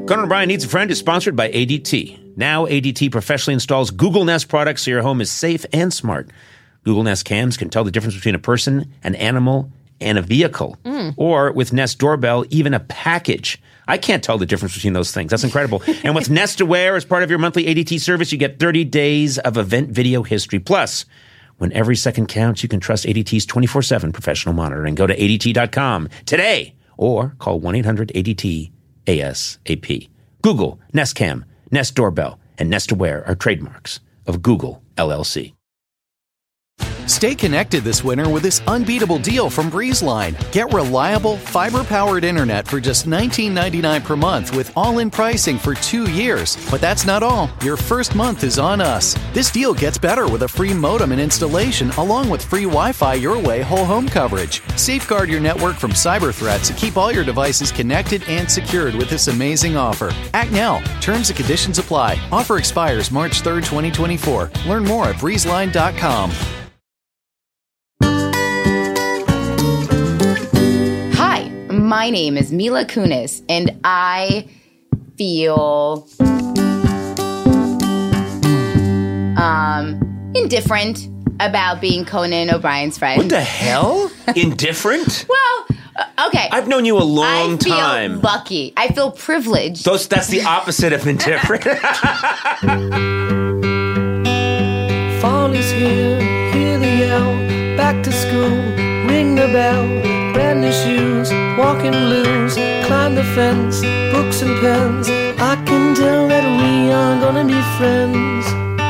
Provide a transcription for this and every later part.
Conan O'Brien Needs a Friend is sponsored by ADT. Now ADT professionally installs Google Nest products so your home is safe and smart. Google Nest cams can tell the difference between a person, an animal, and a vehicle. Or with Nest Doorbell, even a package. I can't tell the difference between those things. That's incredible. And with Nest Aware, as part of your monthly ADT service, you get 30 days of event video history. Plus, when every second counts, you can trust ADT's 24/7 professional monitoring. Go to ADT.com today or call 1-800-ADT-ASAP. Google, Nest Cam, Nest Doorbell, and Nest Aware are trademarks of Google, LLC. Stay connected this winter with this unbeatable deal from BreezeLine. Get reliable, fiber-powered internet for just $19.99 per month with all-in pricing for 2 years. But that's not all. Your first month is on us. This deal gets better with a free modem and installation along with free Wi-Fi your way whole home coverage. Safeguard your network from cyber threats and keep all your devices connected and secured with this amazing offer. Act now. Terms and conditions apply. Offer expires March 3rd, 2024. Learn more at breezeline.com. My name is Mila Kunis, and I feel indifferent about being Conan O'Brien's friend. What the hell? Indifferent? Well, okay. I've known you a long time. I feel lucky. I feel privileged. That's the opposite of indifferent. Fall is here, hear the yell, back to school, ring the bell, brand new shoes, walking blues, climb the fence, books and pens, I can tell that we are gonna be friends.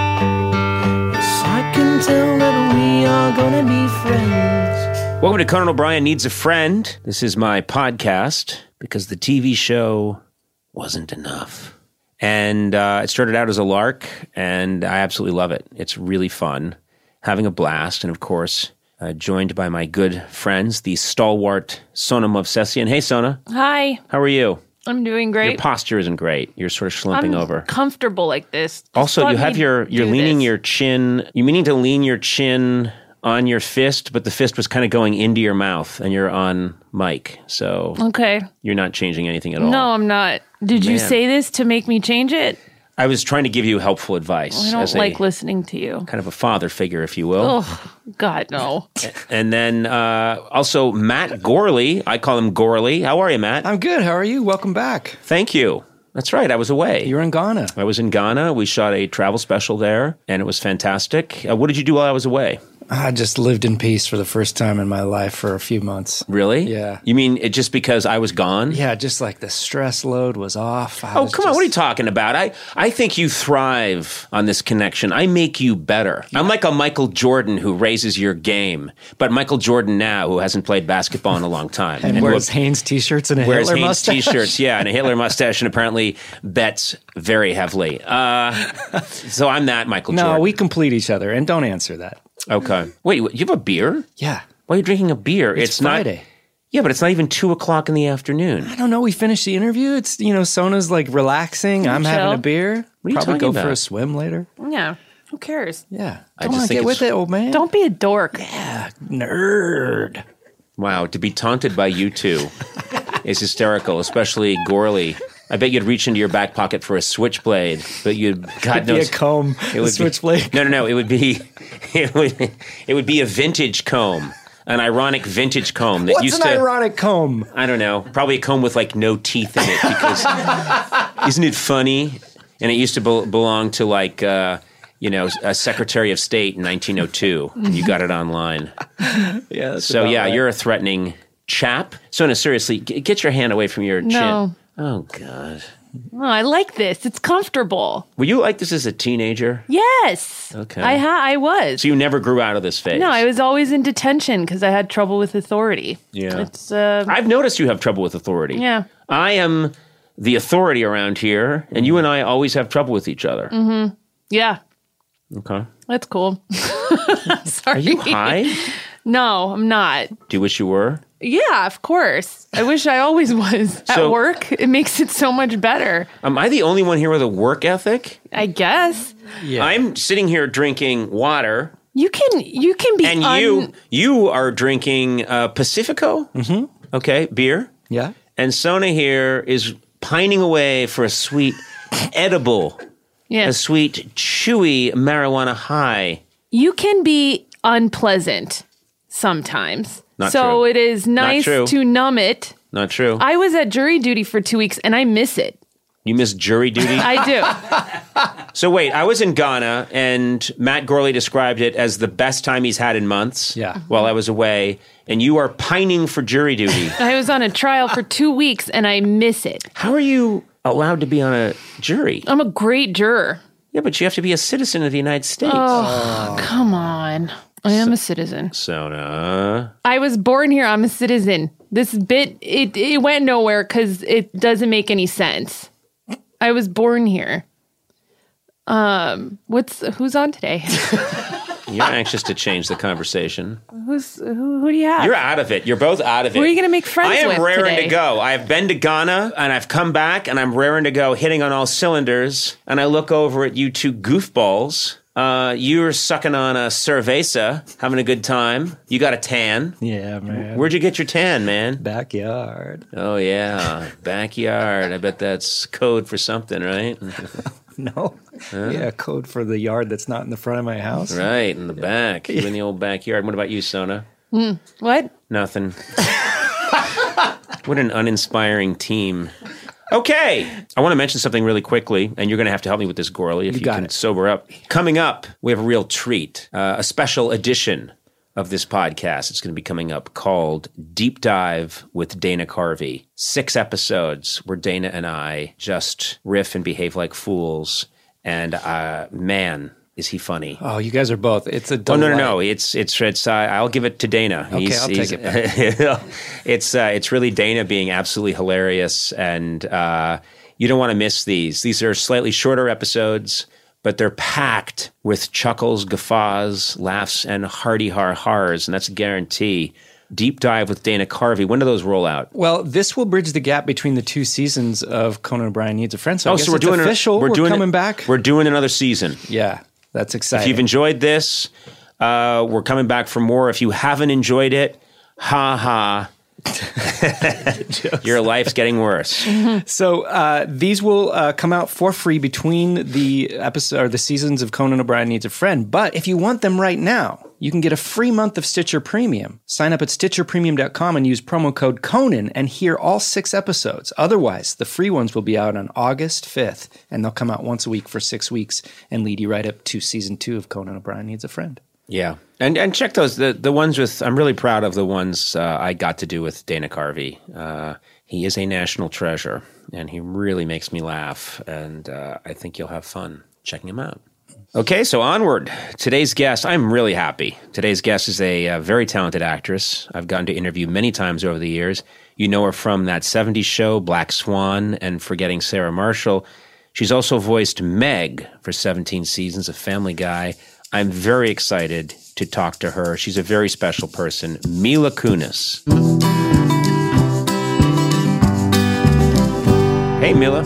Yes, I can tell that we are gonna be friends. Welcome to Conan O'Brien Needs a Friend. This is my podcast because the TV show wasn't enough. And it started out as a lark, and I absolutely love it. It's really fun, having a blast, and of course, joined by my good friends, the stalwart Sona Movsesian. Hey, Sona. Hi. How are you? I'm doing great. Your posture isn't great. You're sort of slumping over. Comfortable like this. Also, you have you're leaning your chin. You're meaning to lean your chin on your fist, but the fist was kind of going into your mouth, and you're on mic. So okay, you're not changing anything at all. No, I'm not. Did you say this to make me change it? I was trying to give you helpful advice. Well, I don't like listening to you. Kind of a father figure, if you will. Oh, God, no. And then also Matt Gorley. I call him Gorley. How are you, Matt? I'm good. How are you? Welcome back. Thank you. That's right. I was away. You were in Ghana. I was in Ghana. We shot a travel special there, and it was fantastic. What did you do while I was away? I just lived in peace for the first time in my life for a few months. Really? Yeah. You mean it just because I was gone? Yeah, just like the stress load was off. Come on. What are you talking about? I think you thrive on this connection. I make you better. Yeah. I'm like a Michael Jordan who raises your game, but Michael Jordan now who hasn't played basketball in a long time. and wears Hanes t-shirts and a Hitler mustache. Wears Hanes t-shirts, yeah, and a Hitler mustache, and apparently bets very heavily. So I'm that Michael Jordan. No, we complete each other, and don't answer that. Okay. Wait, you have a beer? Yeah. Why are you drinking a beer? It's Friday. Not. Yeah, but it's not even 2:00 in the afternoon. I don't know. We finished the interview. It's, Sona's like relaxing. I'm having a beer. What are you Probably talking go about? for a swim later. Yeah. Who cares? Yeah. Come on, get with it, old man. Don't be a dork. Yeah. Nerd. Wow. To be taunted by you two is hysterical, especially Gorley. I bet you'd reach into your back pocket for a switchblade, but you'd God knows a comb. It would switchblade. No. It would be a vintage comb, an ironic vintage comb that What's an ironic comb? I don't know. Probably a comb with like no teeth in it because isn't it funny? And it used to belong to like a Secretary of State in 1902. And you got it online. Yeah. So yeah, right. You're a threatening chap. So no, seriously, get your hand away from your chin. Oh, God. Oh, I like this. It's comfortable. Were you like this as a teenager? Yes. Okay. I was. So you never grew out of this phase? No, I was always in detention because I had trouble with authority. Yeah. It's, I've noticed you have trouble with authority. Yeah. I am the authority around here, and you and I always have trouble with each other. Mm-hmm. Yeah. Okay. That's cool. Sorry. Are you high? No, I'm not. Do you wish you were? Yeah, of course. I wish I always was at work. It makes it so much better. Am I the only one here with a work ethic? I guess. Yeah. I'm sitting here drinking water. You can be. And you are drinking Pacifico. Mm-hmm. Okay, beer. Yeah. And Sona here is pining away for a sweet, edible, a sweet, chewy marijuana high. You can be unpleasant sometimes. Not so true. It is nice to numb it. Not true. I was at jury duty for 2 weeks and I miss it. You miss jury duty? I do. So wait, I was in Ghana and Matt Gorley described it as the best time he's had in months while I was away. And you are pining for jury duty. I was on a trial for 2 weeks and I miss it. How are you allowed to be on a jury? I'm a great juror. Yeah, but you have to be a citizen of the United States. Oh, come on. I am a citizen. Sona. I was born here. I'm a citizen. This bit, it went nowhere because it doesn't make any sense. I was born here. Who's on today? You're anxious to change the conversation. Who do you have? You're out of it. You're both out of it. Who are you going to make friends with I am raring today? to go. I've been to Ghana, and I've come back, and I'm raring to go, hitting on all cylinders. And I look over at you two goofballs. You're sucking on a cerveza, having a good time. You got a tan. Yeah, man. Where'd you get your tan, man? Backyard. Oh, yeah. Backyard. I bet that's code for something, right? No. Yeah, code for the yard that's not in the front of my house. Right, in the back. You in the old backyard. What about you, Sona? What? Nothing. What an uninspiring team. Okay. I want to mention something really quickly, and you're going to have to help me with this, Gorley, if you can sober up. Coming up, we have a real treat, a special edition of this podcast. It's going to be coming up called Deep Dive with Dana Carvey. 6 episodes where Dana and I just riff and behave like fools, and man, is he funny. Oh, you guys are both. It's a delight. Oh, no. It's I'll give it to Dana. Okay, I'll take it back. It's really Dana being absolutely hilarious, and you don't want to miss these. These are slightly shorter episodes, but they're packed with chuckles, guffaws, laughs, and hearty har-hars, and that's a guarantee. Deep Dive with Dana Carvey. When do those roll out? Well, this will bridge the gap between the 2 seasons of Conan O'Brien Needs a Friend. So I guess we're doing official. We're coming back. We're doing another season. Yeah, that's exciting. If you've enjoyed this, we're coming back for more. If you haven't enjoyed it, ha. Your life's getting worse. So these will come out for free between the episode or the seasons of Conan O'Brien Needs a Friend. But if you want them right now, you can get a free month of Stitcher Premium. Sign up at StitcherPremium.com and use promo code Conan and hear all 6 episodes. Otherwise, the free ones will be out on August 5th, and they'll come out once a week for 6 weeks and lead you right up to season 2 of Conan O'Brien Needs a Friend. Yeah. And check those. The ones with, I'm really proud of the ones I got to do with Dana Carvey. He is a national treasure, and he really makes me laugh, and I think you'll have fun checking him out. Okay, so onward. Today's guest, I'm really happy. Today's guest is a very talented actress. I've gotten to interview many times over the years. You know her from that 70s show, Black Swan, and Forgetting Sarah Marshall. She's also voiced Meg for 17 seasons of Family Guy. I'm very excited to talk to her. She's a very special person, Mila Kunis. Hey, Mila.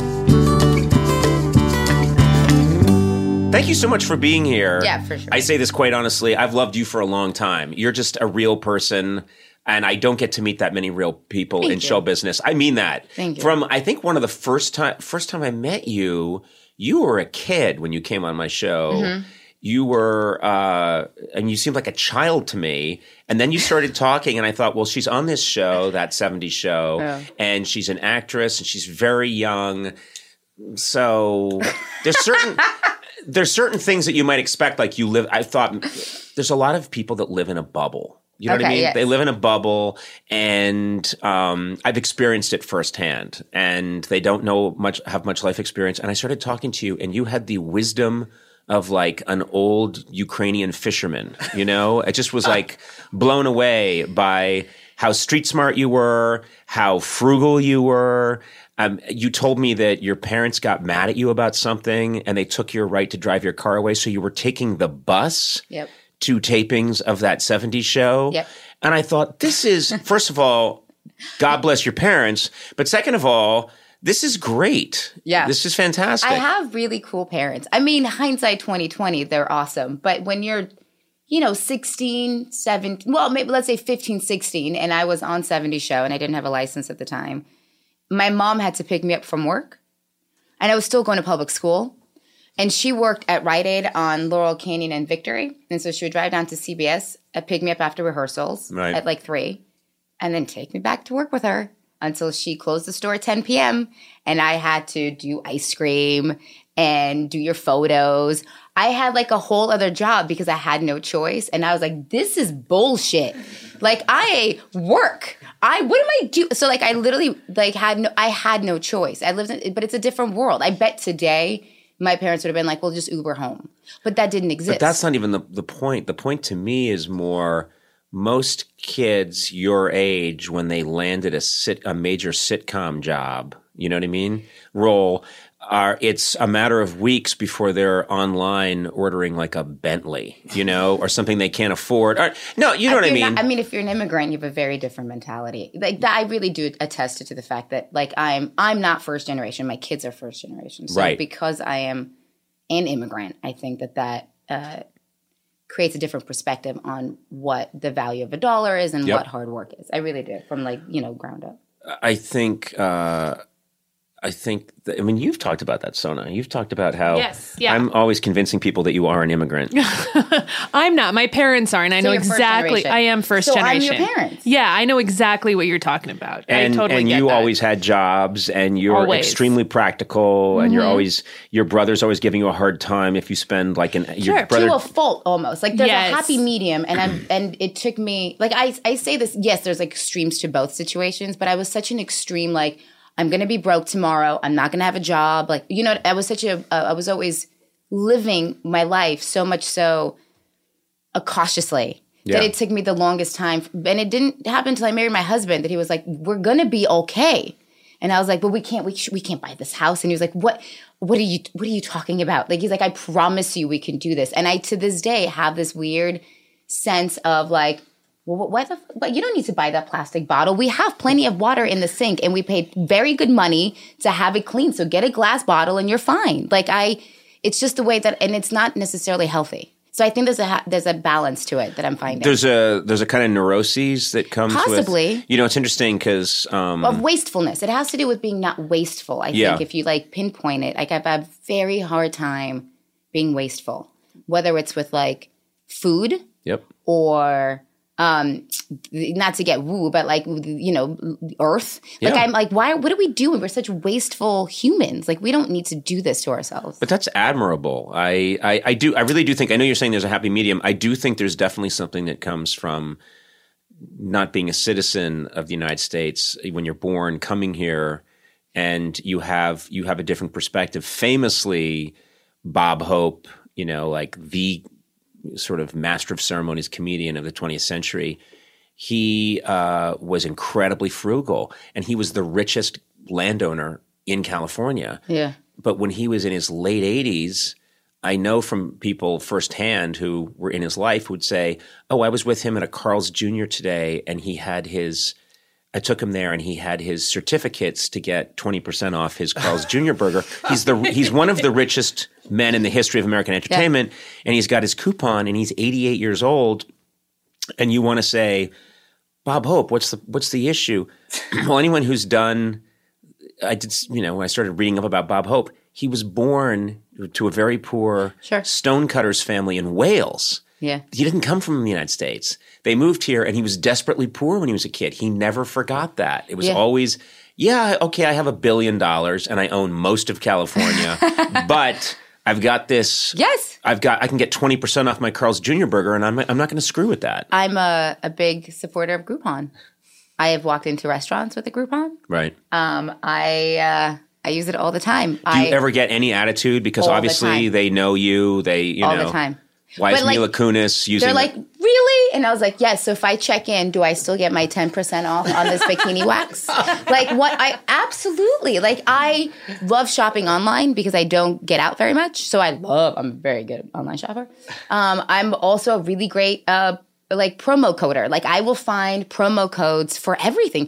Thank you so much for being here. Yeah, for sure. I say this quite honestly. I've loved you for a long time. You're just a real person, and I don't get to meet that many real people in show business. I mean that. Thank you. From, I think, one of the first time I met you, you were a kid when you came on my show. Mm-hmm. You were, and you seemed like a child to me. And then you started talking, and I thought, well, she's on this show, that 70s show, and she's an actress, and she's very young. So there's certain things that you might expect, like you live. I thought there's a lot of people that live in a bubble. You know what I mean? Yes. They live in a bubble, and I've experienced it firsthand. And they don't have much life experience. And I started talking to you, and you had the wisdom of like an old Ukrainian fisherman. You know, I just was like blown away by how street smart you were, how frugal you were. You told me that your parents got mad at you about something and they took your right to drive your car away. So you were taking the bus to tapings of that 70s show. Yep. And I thought, this is, first of all, God bless your parents. But second of all, this is great. Yeah. This is fantastic. I have really cool parents. I mean, hindsight 2020, they're awesome. But when you're, 16, 17, well, maybe let's say 15, 16, and I was on 70 show and I didn't have a license at the time. my mom had to pick me up from work, and I was still going to public school. And she worked at Rite Aid on Laurel Canyon and Victory. And so she would drive down to CBS and pick me up after rehearsals at like 3, and then take me back to work with her until she closed the store at 10 p.m. And I had to do ice cream and do your photos. I had like a whole other job because I had no choice. And I was like, this is bullshit. Like, I work. What am I do? So like, I literally like I had no choice. I lived in, but it's a different world. I bet today my parents would have been like, well, just Uber home. But that didn't exist. But that's not even the point. The point to me is more most kids your age, when they landed a major sitcom job, you know what I mean, role, it's a matter of weeks before they're online ordering like a Bentley, you know, or something they can't afford. No, you know what I mean? I mean, if you're an immigrant, you have a very different mentality. Like that, I really do attest to the fact that like I'm not first generation. My kids are first generation. So right. Because I am an immigrant, I think that creates a different perspective on what the value of a dollar is and what hard work is. I really do, from like, you know, ground up. I think that, I mean, you've talked about that, Sona. You've talked about how I'm always convincing people that you are an immigrant. I'm not. My parents are, and I know exactly. I am first generation. I'm your parents. Yeah, I know exactly what you're talking about. I totally and get you that. always had jobs, and you're extremely practical, and your brother's always giving you a hard time if you spend like your brother to a fault almost. Like there's a happy medium, and it took me like I say this. Yes, there's like extremes to both situations, but I was such an extreme like, I'm going to be broke tomorrow. I'm not going to have a job. Like, you know, I was I was always living my life so much so cautiously that it took me the longest time. And it didn't happen until I married my husband that he was like, we're going to be okay. And I was like, but we can't buy this house. And he was like, what are you talking about? Like, he's like, I promise you we can do this. And I, to this day, have this weird sense of like, well, but you don't need to buy that plastic bottle. We have plenty of water in the sink, and we paid very good money to have it clean. So get a glass bottle, and you're fine. Like it's just the way that, and it's not necessarily healthy. So I think there's a balance to it that I'm finding. There's a kind of neuroses that comes possibly with, you know, it's interesting because of wastefulness. It has to do with being not wasteful. I think if you like pinpoint it, like I've had a very hard time being wasteful, whether it's with like food, or not to get woo, but like, you know, earth. Like I'm like, what are we doing? We're such wasteful humans. Like we don't need to do this to ourselves. But that's admirable. I really do think, I know you're saying there's a happy medium. I do think there's definitely something that comes from not being a citizen of the United States when you're born, coming here, and you have a different perspective. Famously, Bob Hope, you know, like the sort of master of ceremonies comedian of the 20th century, he was incredibly frugal, and he was the richest landowner in California. Yeah. But when he was in his late 80s, I know from people firsthand who were in his life would say, oh, I was with him at a Carl's Jr. today, and I took him there, and he had his certificates to get 20% off his Carl's Jr. burger. He's one of the richest men in the history of American entertainment, and he's got his coupon, and he's 88 years old. And you want to say, Bob Hope, what's the issue? Well, anyone who's done, when I started reading up about Bob Hope, he was born to a very poor stonecutters family in Wales. Yeah. He didn't come from the United States. They moved here, and he was desperately poor when he was a kid. He never forgot that. It was always, okay, I have $1 billion, and I own most of California, but I've got this. Yes. I can get 20% off my Carl's Jr. burger, and I'm not going to screw with that. I'm a big supporter of Groupon. I have walked into restaurants with a Groupon. Right. I use it all the time. Do you ever get any attitude? Because obviously they know you. All the time. Why is Mila Kunis using? They're like, really? And I was like, yes. So if I check in, do I still get my 10% off on this bikini wax? Like what? Absolutely. Like I love shopping online because I don't get out very much. So I'm a very good online shopper. I'm also a really great like promo coder. Like I will find promo codes for everything.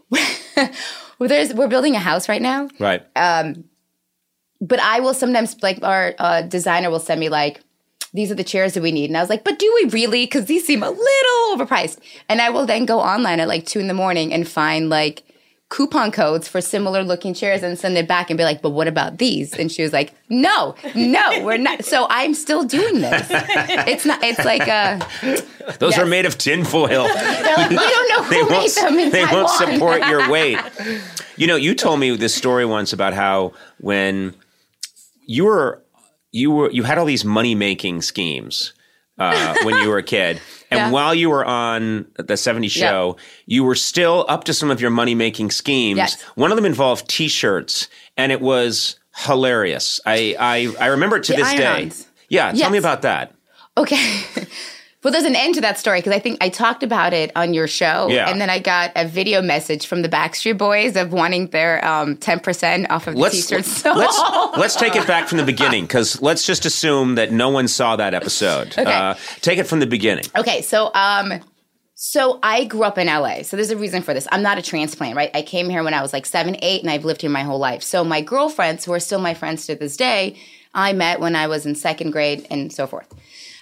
We're building a house right now. Right. But I will sometimes, like our designer will send me like, these are the chairs that we need. And I was like, but do we really? Because these seem a little overpriced. And I will then go online at like 2 a.m. and find like coupon codes for similar looking chairs and send it back and be like, but what about these? And she was like, no, we're not. So I'm still doing this. It's like those are made of tinfoil. Like, we don't know who made them in They Taiwan. won't support your weight. You know, you told me this story once about how when you had all these money making schemes when you were a kid. And while you were on the 70s show, you were still up to some of your money-making schemes. Yes. One of them involved T-shirts, and it was hilarious. I remember it to this day. Yeah, tell me about that. Okay. Well, there's an end to that story because I think I talked about it on your show. Yeah. And then I got a video message from the Backstreet Boys of wanting their 10% off of the T-shirts. Let's take it back from the beginning because let's just assume that no one saw that episode. Okay. Take it from the beginning. Okay, so I grew up in LA. So there's a reason for this. I'm not a transplant, right? I came here when I was like 7, 8, and I've lived here my whole life. So my girlfriends, who are still my friends to this day, I met when I was in 2nd grade and so forth.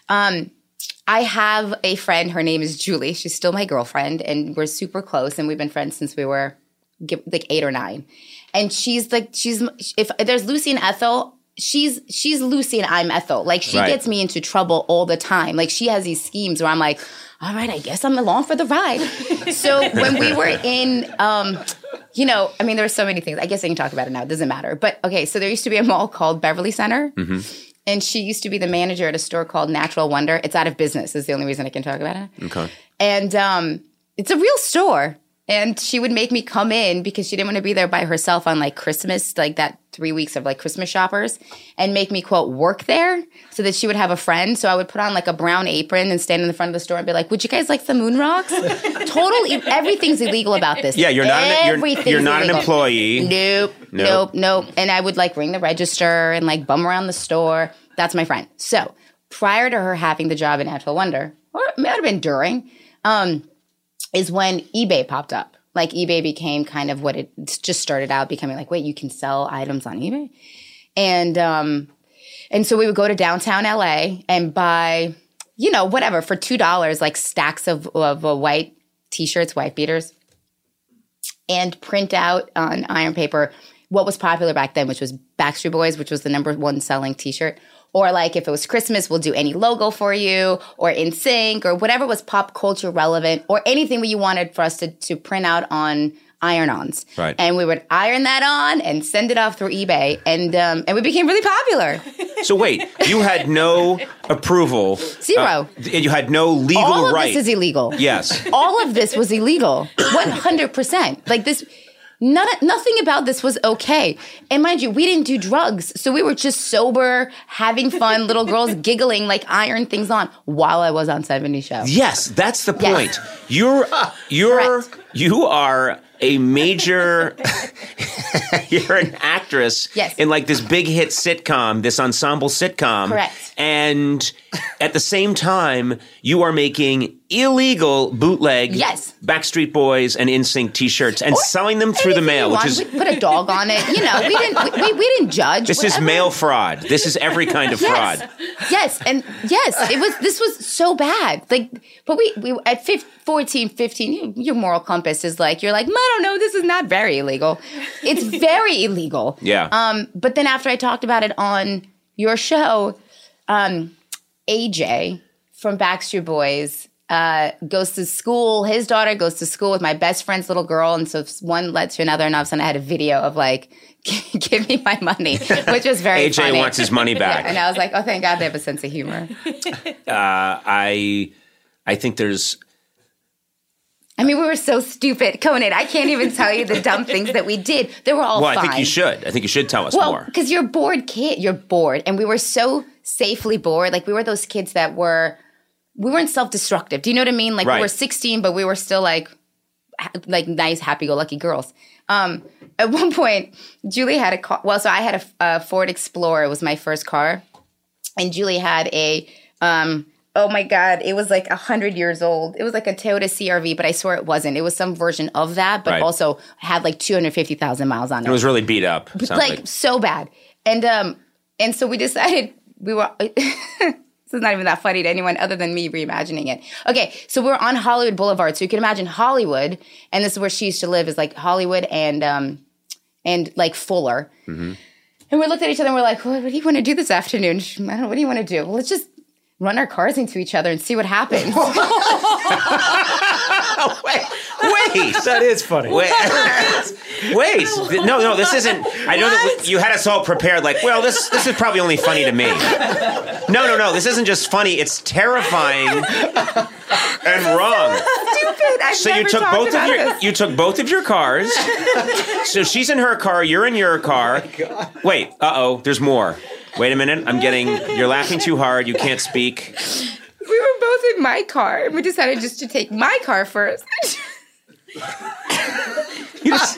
I have a friend. Her name is Julie. She's still my girlfriend, and we're super close, and we've been friends since we were like 8 or 9. And if there's Lucy and Ethel, she's Lucy and I'm Ethel. Like she gets me into trouble all the time. Like she has these schemes where I'm like, all right, I guess I'm along for the ride. So when we were in, there were so many things. I guess I can talk about it now. It doesn't matter. But okay, so there used to be a mall called Beverly Center. Mm-hmm. And she used to be the manager at a store called Natural Wonder. It's out of business is the only reason I can talk about it. Okay. And it's a real store. And she would make me come in because she didn't want to be there by herself on like Christmas, like that 3 weeks of like Christmas shoppers, and make me, quote, work there so that she would have a friend. So I would put on like a brown apron and stand in the front of the store and be like, would you guys like some moon rocks? Totally. Everything's illegal about this. Yeah, you're not an employee. Nope. And I would like ring the register and like bum around the store. That's my friend. So prior to her having the job at Natural Wonder, or it might have been during, is when eBay popped up. Like eBay became kind of what it just started out becoming like, wait, you can sell items on eBay? And so we would go to downtown LA and buy, whatever, for $2, like stacks of white T-shirts, white beaters, and print out on iron paper what was popular back then, which was Backstreet Boys, which was the #1 selling T-shirt. Or like if it was Christmas, we'll do any logo for you, or NSYNC, or whatever was pop culture relevant, or anything that you wanted for us to print out on iron-ons. Right. And we would iron that on and send it off through eBay, and we became really popular. So wait, you had no approval. Zero. You had no legal right. All of this is illegal. Yes. All of this was illegal. 100%. Like this. Nothing about this was okay. And mind you, we didn't do drugs. So we were just sober, having fun, little girls giggling, like iron things on while I was on 70 Show. Yes, that's the point. Yes. You are a major, you're an actress in like this big hit sitcom, this ensemble sitcom. Correct. And at the same time, you are making illegal bootleg Backstreet Boys and NSYNC T-shirts and selling them through the mail, which is we put a dog on it. We didn't judge. This is mail fraud. This is every kind of fraud. This was so bad. Like, but we at 14, 15, your moral compass is like, you're like, I don't know, this is not very illegal. It's very illegal. Yeah. But then after I talked about it on your show, AJ from Backstreet Boys goes to school. His daughter goes to school with my best friend's little girl. And so one led to another. And all of a sudden I had a video of like, give me my money, which was very AJ funny. wants his money back. Yeah, and I was like, oh, thank God they have a sense of humor. I think there's... we were so stupid. Conan, I can't even tell you the dumb things that we did. They were all fine. I think you should. I think you should tell us more. Because you're a bored kid. You're bored. And we were so safely bored. Like, we were those kids that we weren't self-destructive. Do you know what I mean? Like, we were 16, but we were still like nice, happy-go-lucky girls. At one point, Julie had a car. Well, so I had a Ford Explorer. It was my first car. And Julie had a... oh my God, it was like 100 years old. It was like a Toyota CR-V, but I swear it wasn't. It was some version of that, but also had like 250,000 miles on it. It was really beat up. Like so bad. And so we decided we were This is not even that funny to anyone other than me reimagining it. Okay, so we're on Hollywood Boulevard. So you can imagine Hollywood, and this is where she used to live, is like Hollywood and like Fuller. Mm-hmm. And we looked at each other and we're like, what do you want to do this afternoon? I don't know, what do you want to do? Well, let's just run our cars into each other and see what happens. Wait. That is funny. Wait. No, this isn't. I know that you had us all prepared. Like, well, this is probably only funny to me. No. This isn't just funny. It's terrifying and wrong. Stupid. I've So never you took talked both about of your this. you took both of your cars. So she's in her car. You're in your car. Wait. There's more. Wait a minute. You're laughing too hard. You can't speak. We were both in my car, and we decided just to take my car first. Just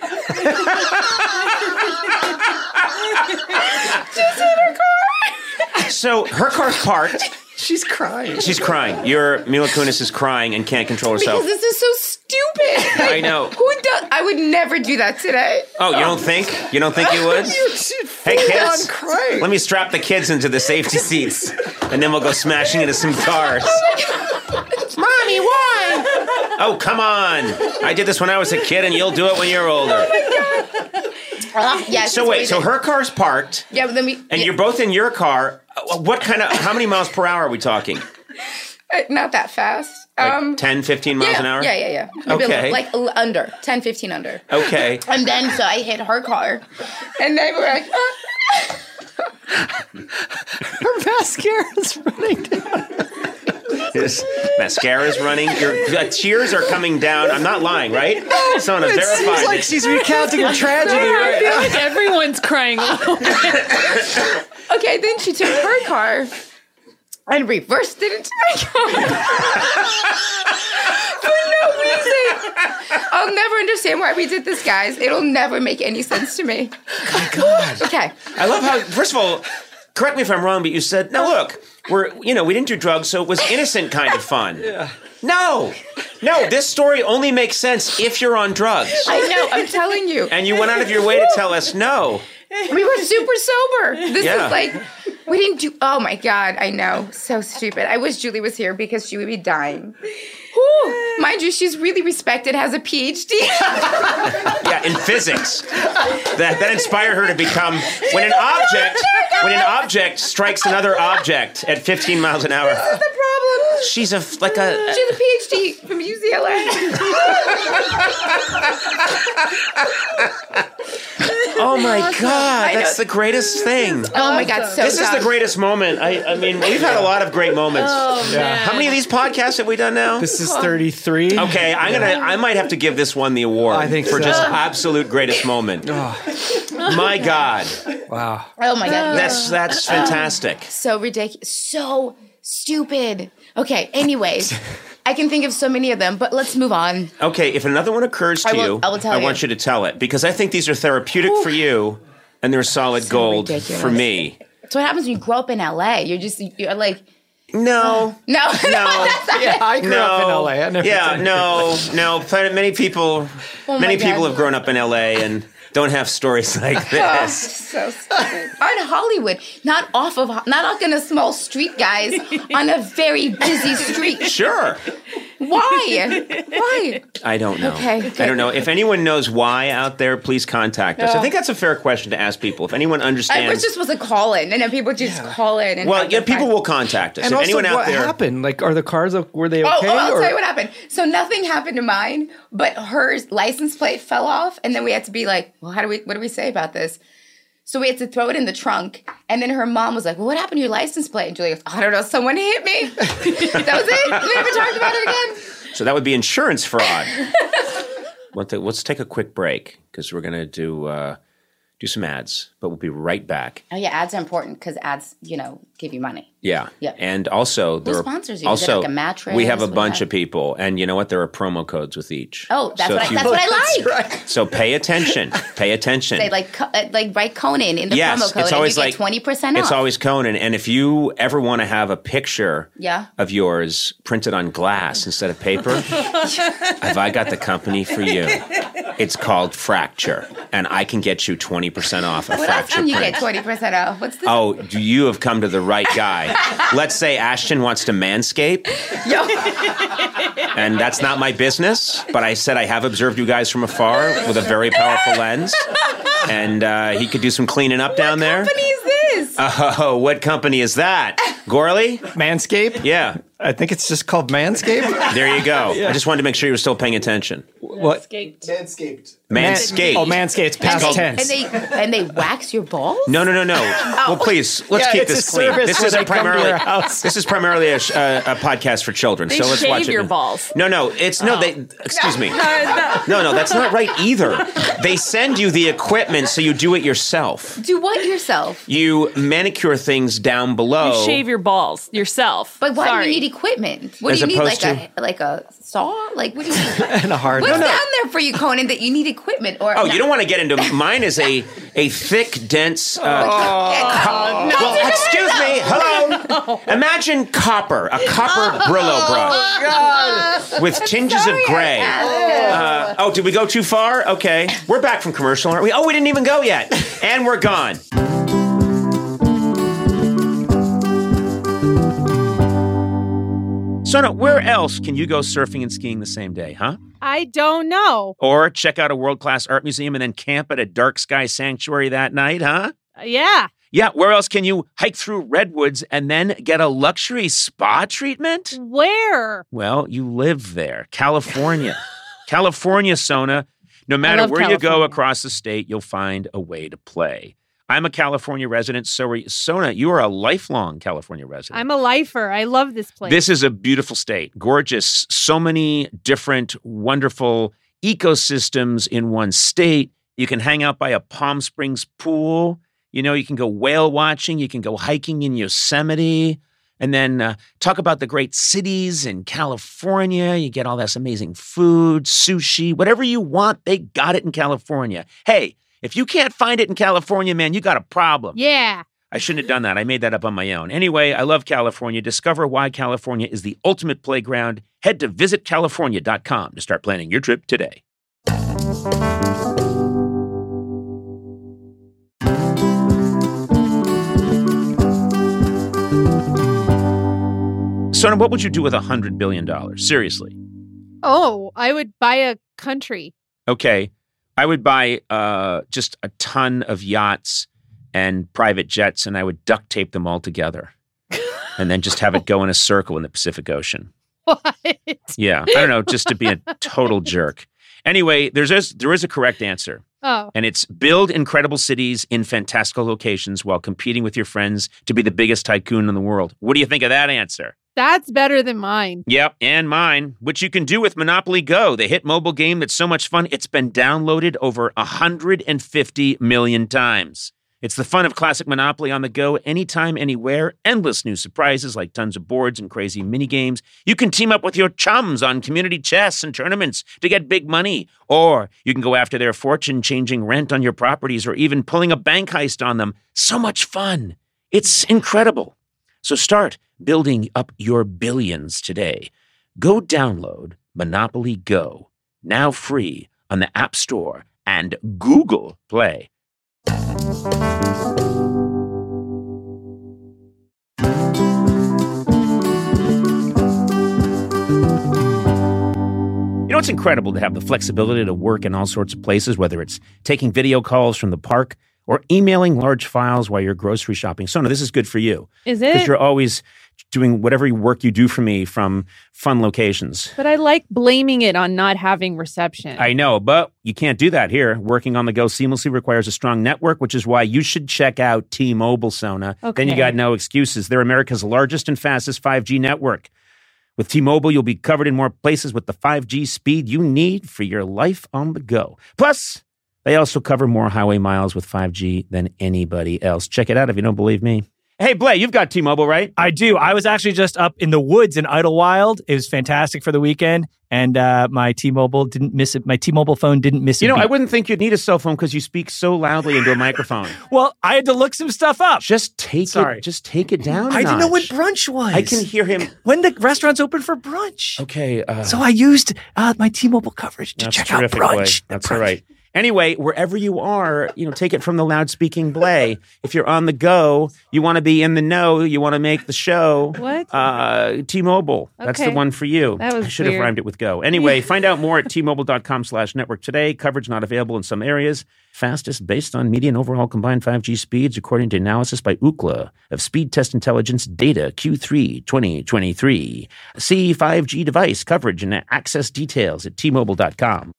in her car. So her car's parked. She's crying. She's crying. Mila Kunis is crying and can't control herself. Because this is so stupid. Like, I know. Who does? I would never do that today. Oh, you don't think? You don't think you would? Hey, kids. Crying. Let me strap the kids into the safety seats, and then we'll go smashing into some cars. Mommy, why? Oh, come on. I did this when I was a kid, and you'll do it when you're older. Yes. So wait, so her car's parked. Yeah, but then You're both in your car. How many miles per hour are we talking? not that fast. Like 10, 15 miles an hour? Yeah. Maybe Okay. like under 10, 15 under. Okay. And then so I hit her car, and they were like, Her mascara's running down. This mascara's running. Your tears are coming down. I'm not lying, right? Someone It verified seems like she's recounting a tragedy I right feel now. like everyone's crying a little bit. okay. Then she took her car and reversed it into my car for no reason. I'll never understand why we did this, guys. It'll never make any sense to me. My God. Okay. I love how, first of all, correct me if I'm wrong, but you said, no, look, we didn't do drugs, so it was innocent kind of fun. Yeah. No, this story only makes sense if you're on drugs. I know, I'm telling you. And you went out of your way to tell us no. We were super sober. This Yeah. is like, we didn't do, oh my God, I know. So stupid. I wish Julie was here because she would be dying. Whew. Mind you, she's really respected, has a PhD. Yeah, in physics. That inspired her to become, when an object strikes another object at 15 miles an hour. This is the problem. She's a She's a PhD from UCLA. Oh my God, that's the greatest thing. Oh my God, so This is the greatest moment. I mean, we've had a lot of great moments. Oh, man. How many of these podcasts have we done now? This is 33. Okay, I might have to give this one the award I think for so. just absolute greatest moment. My God, Wow. Oh my God. that's fantastic. So ridiculous. So stupid. Okay, anyways. I can think of so many of them, but let's move on. Okay, if another one occurs to you, I will tell I you. want you to tell it because I think these are therapeutic for you, and they're solid gold ridiculous. for me. That's what happens when you grow up in LA. You're like, No. no. Yeah, I grew up in LA. I never did. No. Many people God. have grown up in LA and don't have stories like this. So stupid. On Hollywood, not on a small street, guys, on a very busy street. Sure. Why? I don't know. Okay. I don't know. If anyone knows why out there, please contact us. I Yeah. think that's a fair question to ask people. If anyone I understands. was just supposed to call in, and then people just call in. And Well, have yeah, their people fun. will contact us. And if also, anyone out what there. happened? Like, are the cars, were they okay? I'll or- tell you what happened. So nothing happened to mine, but her license plate fell off, and then we had to be like, well, what do we say about this? So we had to throw it in the trunk, and then her mom was like, well, what happened to your license plate? And Julie goes, I don't know, someone hit me. That was it. We never talked about it again. So that would be insurance fraud. Let's take a quick break because we're going to do some ads, but we'll be right back. Oh, yeah, ads are important because ads, give you money. Yeah. Yep. And also, Who sponsors you? Is it Also, like a mattress? we have a What do you bunch have? of people, and you know what? There are promo codes with each. Oh, that's So what if you- I like. Right. So pay attention. Pay attention. Say like write Conan in the promo code, it's always and like you get 20% off. It's always Conan, and if you ever want to have a picture of yours printed on glass instead of paper, have I got the company for you? It's called Fracture, and I can get you 20% off a What else Fracture can you print. get 20% off? What's this? Oh, you have come to the right guy. let's say Ashton wants to manscape. And that's not my business, but I said I have observed you guys from afar with a very powerful lens. And he could do some cleaning up down there. What company is this? Oh, what company is that? Gorley? Manscaped? Yeah. I think it's just called Manscaped. There you go. I just wanted to make sure you were still paying attention. What? Manscaped. Manscaped. Oh, Manscaped. Past tense. And they wax your balls? No. Well, please, let's keep this clean. This is primarily a podcast for children. They so let's watch it. shave your balls. No, excuse me. No, that's not right either. They send you the equipment so you do it yourself. Do what yourself? You manicure things down below. You shave your balls yourself. But why Sorry. do you need equipment? What As do you need? opposed Like a saw? Like what do you need? And a hard What's down there for you, Conan, that you need equipment? Or you don't want to get into mine is a thick, dense. Well, excuse me. Hello. Imagine copper, a copper Brillo brush with tinges of gray. Did we go too far? Okay, we're back from commercial, aren't we? Oh, we didn't even go yet, and we're gone. Sona, where else can you go surfing and skiing the same day, huh? I don't know. Or check out a world-class art museum and then camp at a dark sky sanctuary that night, huh? Yeah. Yeah, where else can you hike through redwoods and then get a luxury spa treatment? Where? Well, you live there. California. California, Sona. No matter where you go across the state, you'll find a way to play. I'm a California resident, so are you. Sona, you are a lifelong California resident. I'm a lifer. I love this place. This is a beautiful state. Gorgeous. So many different, wonderful ecosystems in one state. You can hang out by a Palm Springs pool. You know, you can go whale watching. You can go hiking in Yosemite. And then talk about the great cities in California. You get all this amazing food, sushi, whatever you want, they got it in California. Hey, if you can't find it in California, man, you got a problem. Yeah. I shouldn't have done that. I made that up on my own. Anyway, I love California. Discover why California is the ultimate playground. Head to visitcalifornia.com to start planning your trip today. Sona, what would you do with $100 billion? Seriously. Oh, I would buy a country. Okay. I would buy just a ton of yachts and private jets, and I would duct tape them all together and then just have it go in a circle in the Pacific Ocean. What? Yeah. I don't know, just to be a total jerk. Anyway, there is a correct answer. Oh. And it's build incredible cities in fantastical locations while competing with your friends to be the biggest tycoon in the world. What do you think of that answer? That's better than mine. Yep, and mine, which you can do with Monopoly Go, the hit mobile game that's so much fun, it's been downloaded over 150 million times. It's the fun of classic Monopoly on the go, anytime, anywhere, endless new surprises like tons of boards and crazy mini-games. You can team up with your chums on community chess and tournaments to get big money, or you can go after their fortune changing rent on your properties or even pulling a bank heist on them. So much fun. It's incredible. So start building up your billions today. Go download Monopoly Go, now free on the App Store and Google Play. You know, it's incredible to have the flexibility to work in all sorts of places, whether it's taking video calls from the park or emailing large files while you're grocery shopping. Sona, this is good for you. Is it? Because you're always doing whatever work you do for me from fun locations. But I like blaming it on not having reception. I know, but you can't do that here. Working on the go seamlessly requires a strong network, which is why you should check out T-Mobile, Sona. Okay. Then you got no excuses. They're America's largest and fastest 5G network. With T-Mobile, you'll be covered in more places with the 5G speed you need for your life on the go. Plus, they also cover more highway miles with 5G than anybody else. Check it out if you don't believe me. Hey, Blay, you've got T-Mobile, right? I do. I was actually just up in the woods in Idlewild. It was fantastic for the weekend, and my T-Mobile didn't miss it. My T-Mobile phone didn't miss it. You know, I wouldn't think you'd need a cell phone because you speak so loudly into a microphone. Well, I had to look some stuff up. Just take it down. I didn't know when brunch was. I can hear him when the restaurant's open for brunch. Okay. So I used my T-Mobile coverage to check out brunch. That's all right. Anyway, wherever you are, take it from the loudspeaking Blay. If you're on the go, you want to be in the know, you want to make the show. What? T-Mobile. That's the Okay. one for you. That was I should have weird. rhymed it with go. Anyway, find out more at T-Mobile.com/network today. Coverage not available in some areas. Fastest based on median overall combined 5G speeds, according to analysis by Ookla of Speed Test Intelligence data Q3 2023. See 5G device coverage and access details at T-Mobile.com.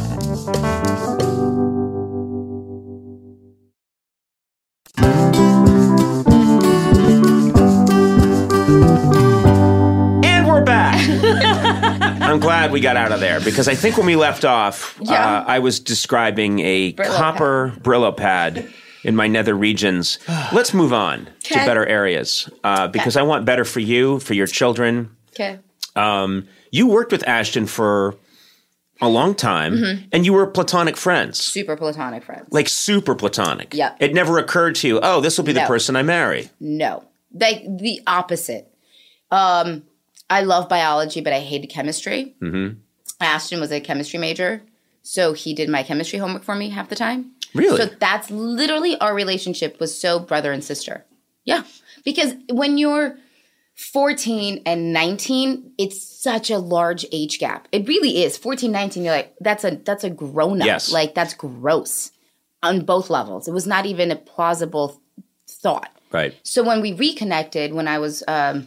And we're back. I'm glad we got out of there because I think when we left off, I was describing a copper Brillo pad in my nether regions. Let's move on to better areas because I want better for you, for your children. Okay. You worked with Ashton for a long time, and you were platonic friends. Super platonic friends. Like super platonic. Yeah. It never occurred to you, oh, this will be the person I marry. No. Like the opposite. I love biology, but I hated chemistry. Mm-hmm. Ashton was a chemistry major, so he did my chemistry homework for me half the time. Really? So that's literally our relationship was so brother and sister. Yeah. Because when you're 14 and 19, it's such a large age gap. It really is. 14, 19, you're like, that's a grown-up. Yes. Like, that's gross on both levels. It was not even a plausible thought. Right. So when we reconnected, when I was,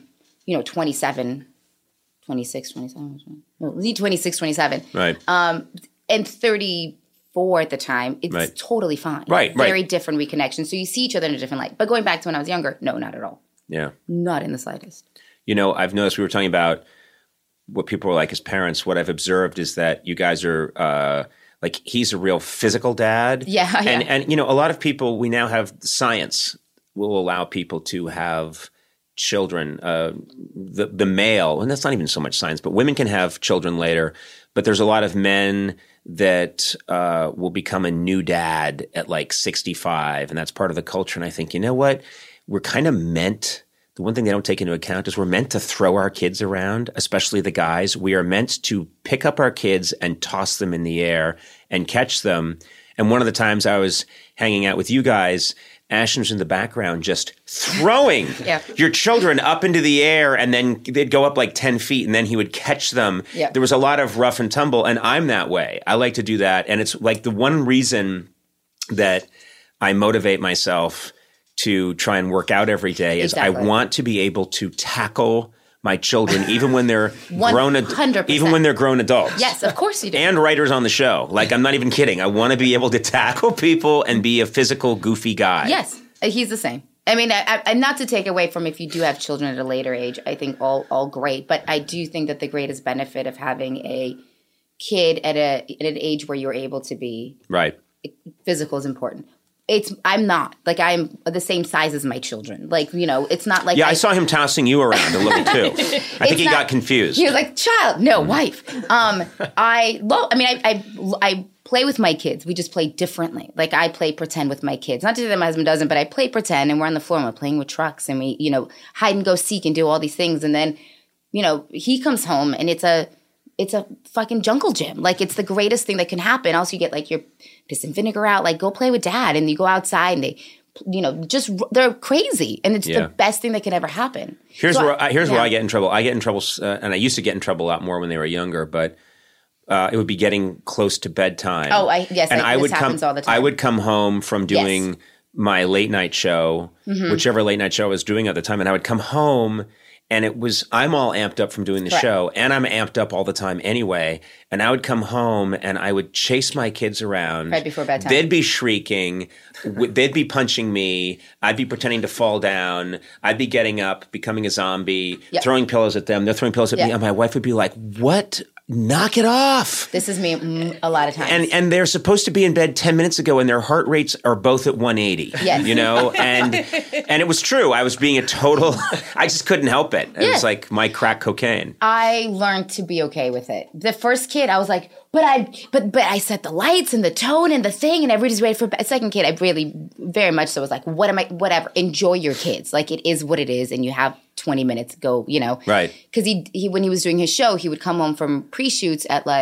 27, 26, 27. No, 26, 27. Right. And 34 at the time, it's Right. totally fine. Right. Very different reconnection. So you see each other in a different light. But going back to when I was younger, no, not at all. Yeah. Not in the slightest. I've noticed we were talking about what people were like as parents. What I've observed is that you guys are like he's a real physical dad. Yeah. And a lot of people, we now have science will allow people to have children, the male, and that's not even so much science, but women can have children later. But there's a lot of men that will become a new dad at like 65, and that's part of the culture. And I think, you know what? We're kind of meant – the one thing they don't take into account is we're meant to throw our kids around, especially the guys. We are meant to pick up our kids and toss them in the air and catch them. And one of the times I was hanging out with you guys – Ashton was in the background just throwing your children up into the air, and then they'd go up like 10 feet, and then he would catch them. Yeah. There was a lot of rough and tumble, and I'm that way. I like to do that, and it's like the one reason that I motivate myself to try and work out every day is I want to be able to tackle my children, even when they're grown, even when they're grown adults. Yes, of course you do. And writers on the show. Like, I'm not even kidding. I want to be able to tackle people and be a physical, goofy guy. Yes, he's the same. I mean, I'm not to take away from if you do have children at a later age. I think all great, but I do think that the greatest benefit of having a kid at an age where you're able to be physical is important. I'm not. Like, I'm the same size as my children. Like, it's not like... Yeah, I saw him tossing you around a little, too. I think he got confused. He was like, child, no, wife. I play with my kids. We just play differently. Like, I play pretend with my kids. Not to say that my husband doesn't, but I play pretend, and we're on the floor, and we're playing with trucks, and we, hide and go seek and do all these things. And then, he comes home, and it's a fucking jungle gym. Like, it's the greatest thing that can happen. Also, you get like your piss and vinegar out. Like, go play with dad, and you go outside, and they, they're crazy, and it's the best thing that can ever happen. Here's where I get in trouble. I get in trouble, and I used to get in trouble a lot more when they were younger. But it would be getting close to bedtime. Oh, this happens all the time. I would come home from doing my late night show, whichever late night show I was doing at the time, and I would come home. And I'm all amped up from doing the show, and I'm amped up all the time anyway. And I would come home, and I would chase my kids around. Right before bedtime. They'd be shrieking. They'd be punching me. I'd be pretending to fall down. I'd be getting up, becoming a zombie, throwing pillows at them. They're throwing pillows at me. And my wife would be like, what? Knock it off. This is me a lot of times. And they're supposed to be in bed 10 minutes ago, and their heart rates are both at 180. Yes. And it was true. I was being a total – I just couldn't help it. It was like my crack cocaine. I learned to be okay with it. The first kid, I was like, but I set the lights and the tone and the thing, and everybody's ready for bed. Second kid, I really very much so was like, whatever. Enjoy your kids. Like, it is what it is, and you have 20 minutes to go, Right. Because he when he was doing his show, he would come home from pre-shoots at like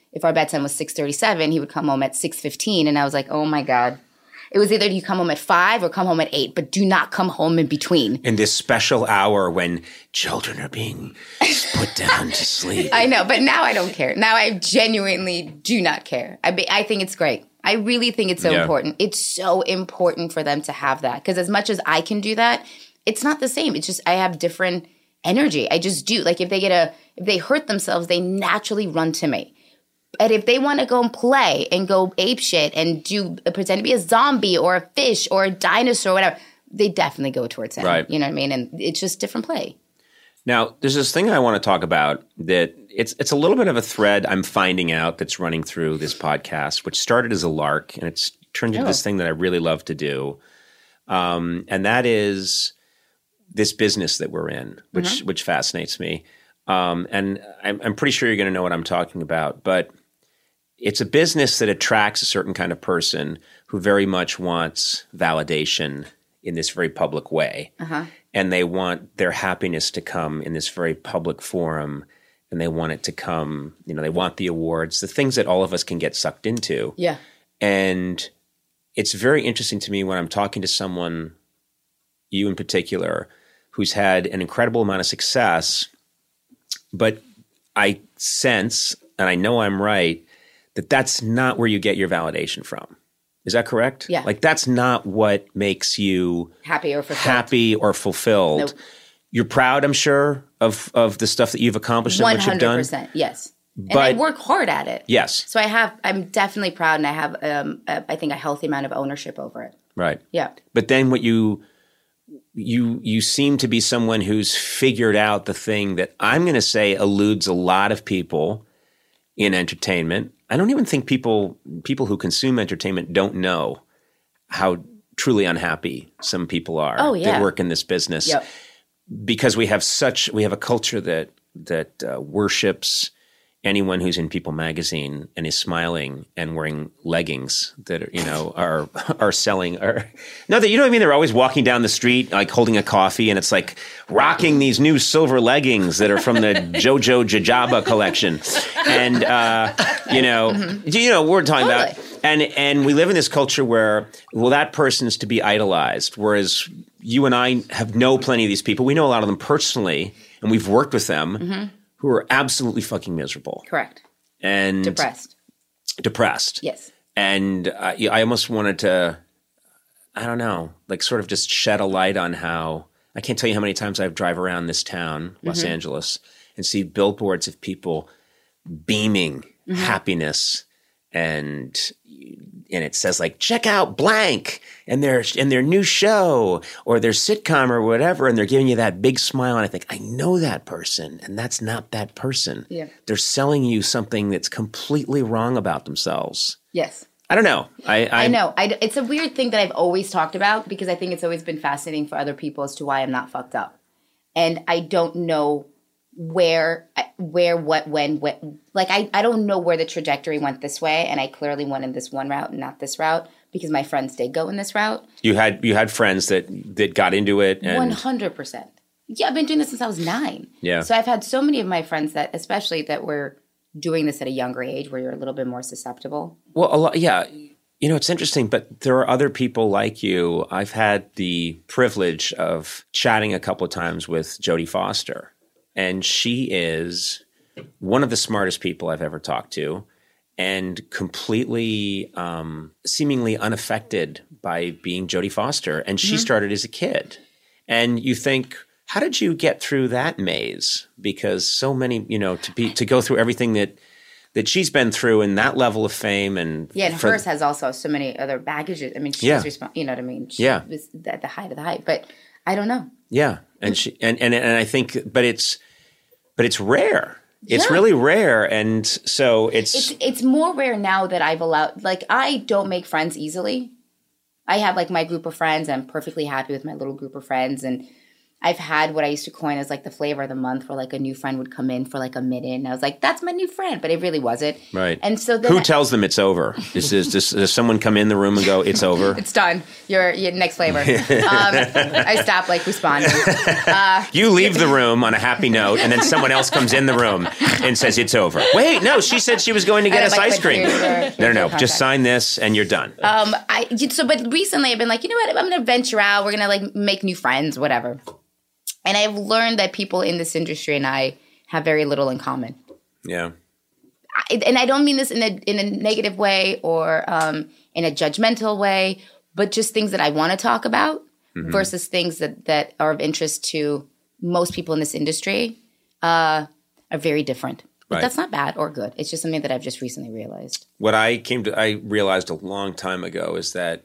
if our bedtime was 6:37, he would come home at 6:15. And I was like, oh my God. It was either you come home at 5 or come home at 8, but do not come home in between. In this special hour when children are being put down to sleep. I know, but now I don't care. Now I genuinely do not care. I think it's great. I really think it's so important. It's so important for them to have that. Because as much as I can do that, it's not the same. It's just I have different energy. I just do. Like if they hurt themselves, they naturally run to me. And if they want to go and play and go ape shit and pretend to be a zombie or a fish or a dinosaur or whatever, they definitely go towards him. Right. You know what I mean? And it's just different play. Now, there's this thing I want to talk about that it's a little bit of a thread I'm finding out that's running through this podcast, which started as a lark and it's turned into this thing that I really love to do. And that is this business that we're in, which fascinates me. And I'm pretty sure you're going to know what I'm talking about, but it's a business that attracts a certain kind of person who very much wants validation in this very public way. And they want their happiness to come in this very public forum. And they want it to come, they want the awards, the things that all of us can get sucked into. Yeah. And it's very interesting to me when I'm talking to someone, you in particular, who's had an incredible amount of success, but I sense, and I know I'm right, that that's not where you get your validation from. Is that correct? Yeah. Like that's not what makes you happy or fulfilled. Nope. You're proud, I'm sure, of the stuff that you've accomplished and what you've done. 100%, yes. But, and I work hard at it. Yes. So I'm definitely proud, and I have, I think, a healthy amount of ownership over it. Right. Yeah. But then what you seem to be someone who's figured out the thing that I'm going to say eludes a lot of people in entertainment. I don't even think people who consume entertainment don't know how truly unhappy some people are that work in this business. Yep. Because we have a culture that worships anyone who's in People magazine and is smiling and wearing leggings that are selling no, that you know what I mean. They're always walking down the street like holding a coffee and it's like rocking these new silver leggings that are from the Jojo Jajaba collection, and we're talking about. And we live in this culture where that person is to be idolized, whereas you and I know plenty of these people. We know a lot of them personally, and we've worked with them. Who are absolutely fucking miserable. Correct. And depressed. Yes. And I almost wanted to, I don't know, like sort of just shed a light on how, I can't tell you how many times I drive around this town, Los Angeles, and see billboards of people beaming happiness, and it says like, check out blank and their new show or their sitcom or whatever, and they're giving you that big smile, and I think, I know that person, and that's not that person. Yeah. They're selling you something that's completely wrong about themselves. Yes. I don't know. I know. It's a weird thing that I've always talked about because I think it's always been fascinating for other people as to why I'm not fucked up. And I don't know where, what, when. Like, I don't know where the trajectory went this way, and I clearly went in this one route and not this route because my friends did go in this route. You had friends that got into it? 100%. Yeah, I've been doing this since I was 9. Yeah. So I've had so many of my friends that, especially that were doing this at a younger age where you're a little bit more susceptible. Well, a lot, yeah. It's interesting, but there are other people like you. I've had the privilege of chatting a couple of times with Jodie Foster. And she is one of the smartest people I've ever talked to, and completely, seemingly unaffected by being Jodie Foster. And she started as a kid. And you think, how did you get through that maze? Because so many, to go through everything that she's been through and that level of fame, and hers has also so many other baggages. I mean, she was you know what I mean? She was at the height of the height, but I don't know. Yeah, and she and I think, but it's rare. It's really rare, and so it's more rare now that I've allowed. Like, I don't make friends easily. I have like my group of friends. I'm perfectly happy with my little group of friends, and I've had what I used to coin as like the flavor of the month, where like a new friend would come in for like a minute, and I was like, "That's my new friend," but it really wasn't. Right. And so then who tells them it's over? Does someone come in the room and go, "It's over"? It's done. Your next flavor. I stop like responding. You leave the room on a happy note, and then someone else comes in the room and says it's over. Wait, no, she said she was going to get us ice cream. No, just sign this and you're done. But recently I've been like, you know what? I'm going to venture out. We're going to like make new friends, whatever. And I've learned that people in this industry and I have very little in common. Yeah. And I don't mean this in a negative way or in a judgmental way, but just things that I want to talk about versus things that are of interest to most people in this industry are very different. But that's not bad or good. It's just something that I've just recently realized. What I realized a long time ago is that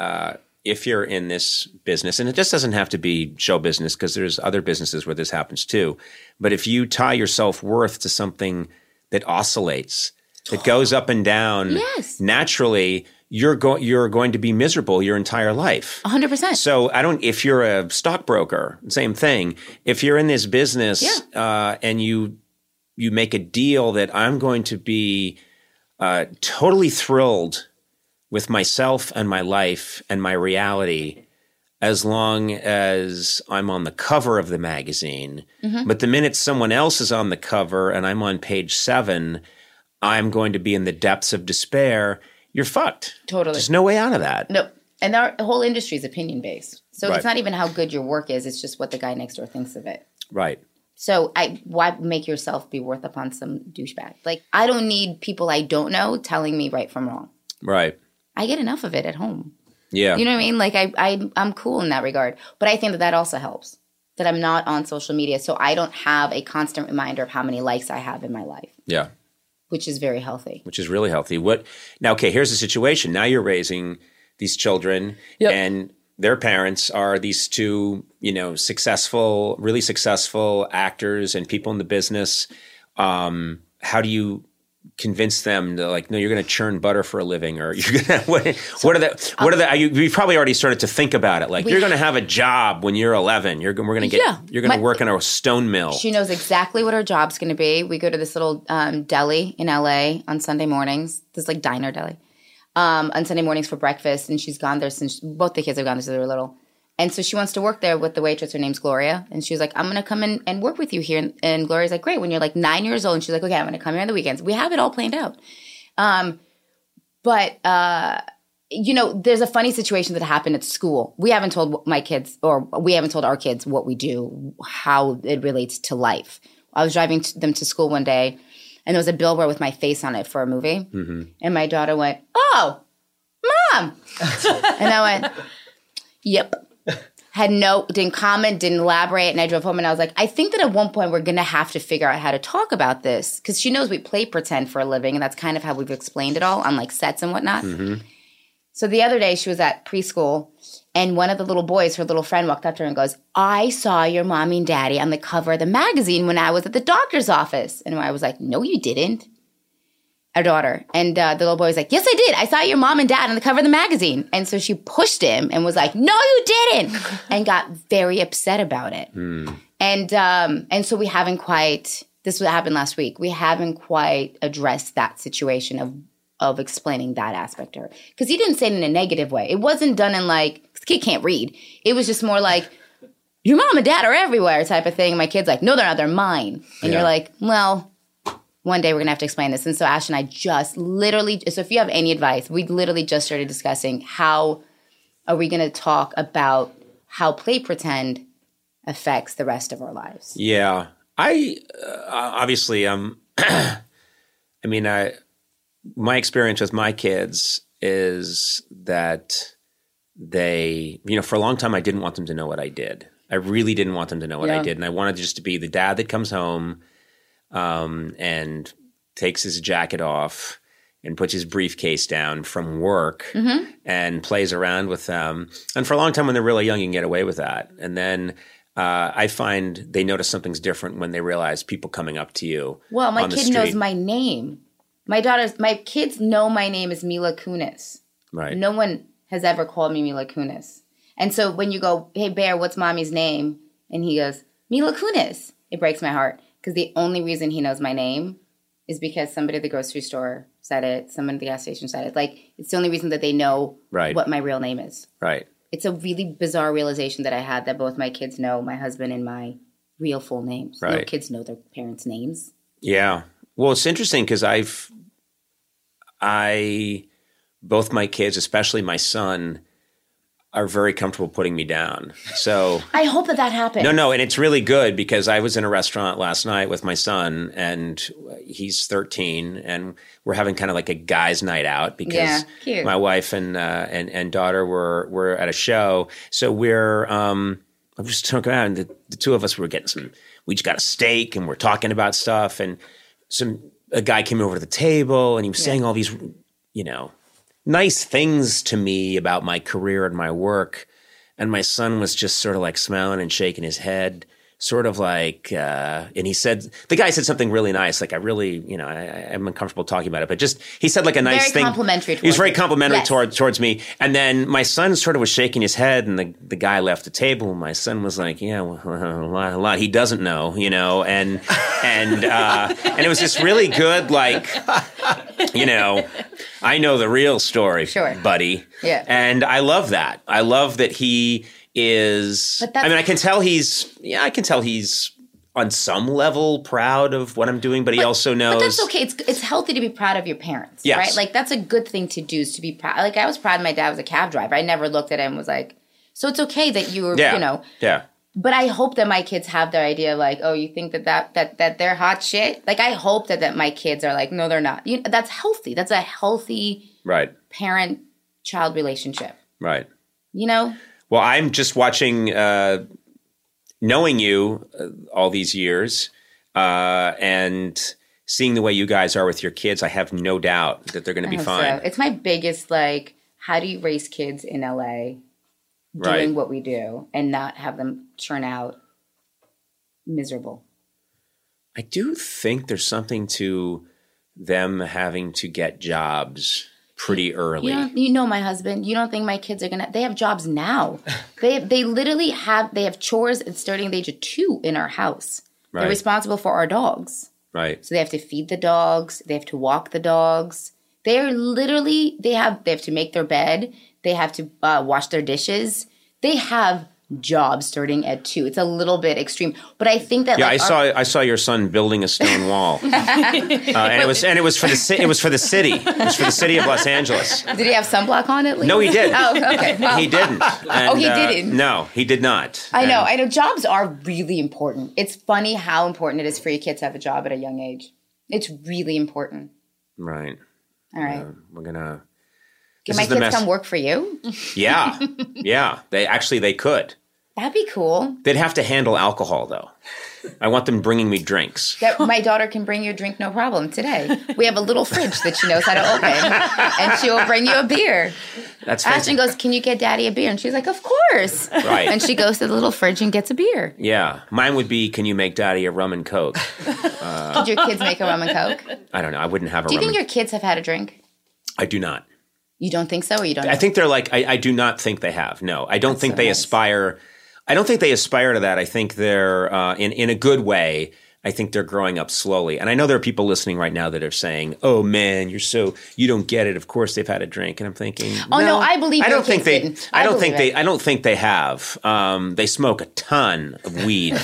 if you're in this business, and it just doesn't have to be show business because there's other businesses where this happens too, but if you tie your self-worth to something that oscillates, that goes up and down, naturally you're going to be miserable your entire life. 100%. So if you're a stockbroker, same thing. If you're in this business and you make a deal that I'm going to be totally thrilled with myself and my life and my reality as long as I'm on the cover of the magazine. But the minute someone else is on the cover and I'm on page 7, I'm going to be in the depths of despair. You're fucked. Totally. There's no way out of that. No. And our whole industry is opinion-based. So it's not even how good your work is. It's just what the guy next door thinks of it. Right. So why make yourself be worth upon some douchebag? Like, I don't need people I don't know telling me right from wrong. Right. I get enough of it at home. Yeah. You know what I mean? Like, I'm cool in that regard. But I think that also helps, that I'm not on social media. So I don't have a constant reminder of how many likes I have in my life. Yeah. Which is very healthy. Which is really healthy. Now, okay, here's the situation. Now you're raising these children and their parents are these two, really successful actors and people in the business. How do you convince them to no, you're going to churn butter for a living, or you're going to you've probably already started to think about it. Like, you're going to have a job when you're 11. You're going to work in a stone mill. She knows exactly what her job's going to be. We go to this little deli in LA on Sunday mornings. This diner deli. On Sunday mornings for breakfast, and she's gone there since both the kids have gone there since they were little. And so she wants to work there with the waitress. Her name's Gloria. And she was like, I'm going to come in and work with you here. And Gloria's like, great. When you're 9 years old. And she's like, okay, I'm going to come here on the weekends. We have it all planned out. But there's a funny situation that happened at school. We haven't told my kids, or we haven't told our kids what we do, how it relates to life. I was driving them to school one day, and there was a billboard with my face on it for a movie. And my daughter went, oh, Mom. And I went, yep. Didn't comment, didn't elaborate. And I drove home and I was like, I think that at one point we're going to have to figure out how to talk about this. Because she knows we play pretend for a living. And that's kind of how we've explained it all on sets and whatnot. So the other day she was at preschool, and one of the little boys, her little friend, walked up to her and goes, I saw your mommy and daddy on the cover of the magazine when I was at the doctor's office. And I was like, no, you didn't. Our daughter. And the little boy was like, yes, I did. I saw your mom and dad on the cover of the magazine. And so she pushed him and was like, no, you didn't. And got very upset about it. And so we haven't quite, this happened last week, we haven't quite addressed that situation of explaining that aspect to her. Because he didn't say it in a negative way. It wasn't done in the kid can't read. It was just more like, your mom and dad are everywhere type of thing. And my kid's like, no, they're not, they're mine. And you're like, well, one day we're going to have to explain this. And so Ash and I just literally, so if you have any advice, we literally just started discussing how are we going to talk about how play pretend affects the rest of our lives. Yeah. I obviously, my experience with my kids is that they, for a long time, I didn't want them to know what I did. I really didn't want them to know what I did. And I wanted just to be the dad that comes home and takes his jacket off and puts his briefcase down from work and plays around with them. And for a long time, when they're really young, you can get away with that. And then I find they notice something's different when they realize people coming up to you. Well, my kid knows my name. My kids know my name is Mila Kunis. Right. No one has ever called me Mila Kunis. And so when you go, hey, Bear, what's mommy's name? And he goes, Mila Kunis. It breaks my heart because the only reason he knows my name is because somebody at the grocery store said it, someone at the gas station said it. Like, it's the only reason that they know what my real name is. Right. It's a really bizarre realization that I had that both my kids know my husband and my real full names. Right. No kids know their parents' names. Yeah. Well, it's interesting because both my kids, especially my son, are very comfortable putting me down. So I hope that happens. No, and it's really good because I was in a restaurant last night with my son, and he's 13, and we're having kind of like a guys' night out because my wife and daughter were at a show. So we're I was just talking about, and the two of us were getting we just got a steak, and we're talking about stuff, and a guy came over to the table, and he was saying all these, nice things to me about my career and my work. And my son was just sort of like smiling and shaking his head, sort of like, and he said, the guy said something really nice. Like, I really, I'm uncomfortable talking about it, but just, he said like a nice thing. Complimentary. He was very complimentary towards me. And then my son sort of was shaking his head, and the guy left the table. And my son was like, yeah, well, a lot he doesn't know, and it was just really good, like, I know the real story, buddy. Yeah. And I love that. I love that he is, I can tell he's on some level proud of what I'm doing, but he also knows. But that's okay. It's healthy to be proud of your parents, right? Like, that's a good thing to do, is to be proud. Like, I was proud of my dad was a cab driver. I never looked at him and was like, so it's okay that you were, Yeah. But I hope that my kids have their idea, like, oh, you think that they're hot shit? Like, I hope that my kids are like, no, they're not. That's healthy. That's a healthy parent-child relationship. Right. Well, I'm just watching, knowing you all these years, and seeing the way you guys are with your kids. I have no doubt that they're going to be fine. So. It's my biggest, like, how do you raise kids in LA? Doing what we do and not have them turn out miserable. I do think there's something to them having to get jobs pretty early. You know my husband. You don't think my kids are they have jobs now. they literally have chores starting at the age of 2 in our house. Right. They're responsible for our dogs. Right. So they have to feed the dogs. They have to walk the dogs. They're literally, they have to make their bed. They have to wash their dishes. They have jobs starting at 2. It's a little bit extreme, but I think that I saw your son building a stone wall, and it was for the city. It was for the city of Los Angeles. Did he have sunblock on at least? No, he didn't. Oh, okay. Well. He didn't. And, he didn't. No, he did not. I know. Jobs are really important. It's funny how important it is for your kids to have a job at a young age. It's really important. Right. All right. We're gonna. Can my kids come work for you? Yeah. They could. That'd be cool. They'd have to handle alcohol, though. I want them bringing me drinks. My daughter can bring you a drink, no problem, today. We have a little fridge that she knows how to open, and she will bring you a beer. That's Ashton goes, can you get Daddy a beer? And she's like, of course. Right. And she goes to the little fridge and gets a beer. Yeah. Mine would be, can you make Daddy a rum and Coke? Did your kids make a rum and Coke? I don't know. I wouldn't have a rum. Do you think your kids have had a drink? I do not. You don't think so, or you don't know? I think they're like, I do not think they have. No, I don't think they aspire. I don't think they aspire to that. I think they're, in a good way, I think they're growing up slowly. And I know there are people listening right now that are saying, oh man, you don't get it. Of course they've had a drink. And I'm thinking, no, I believe I don't think they, didn't. I don't think they have. They smoke a ton of weed.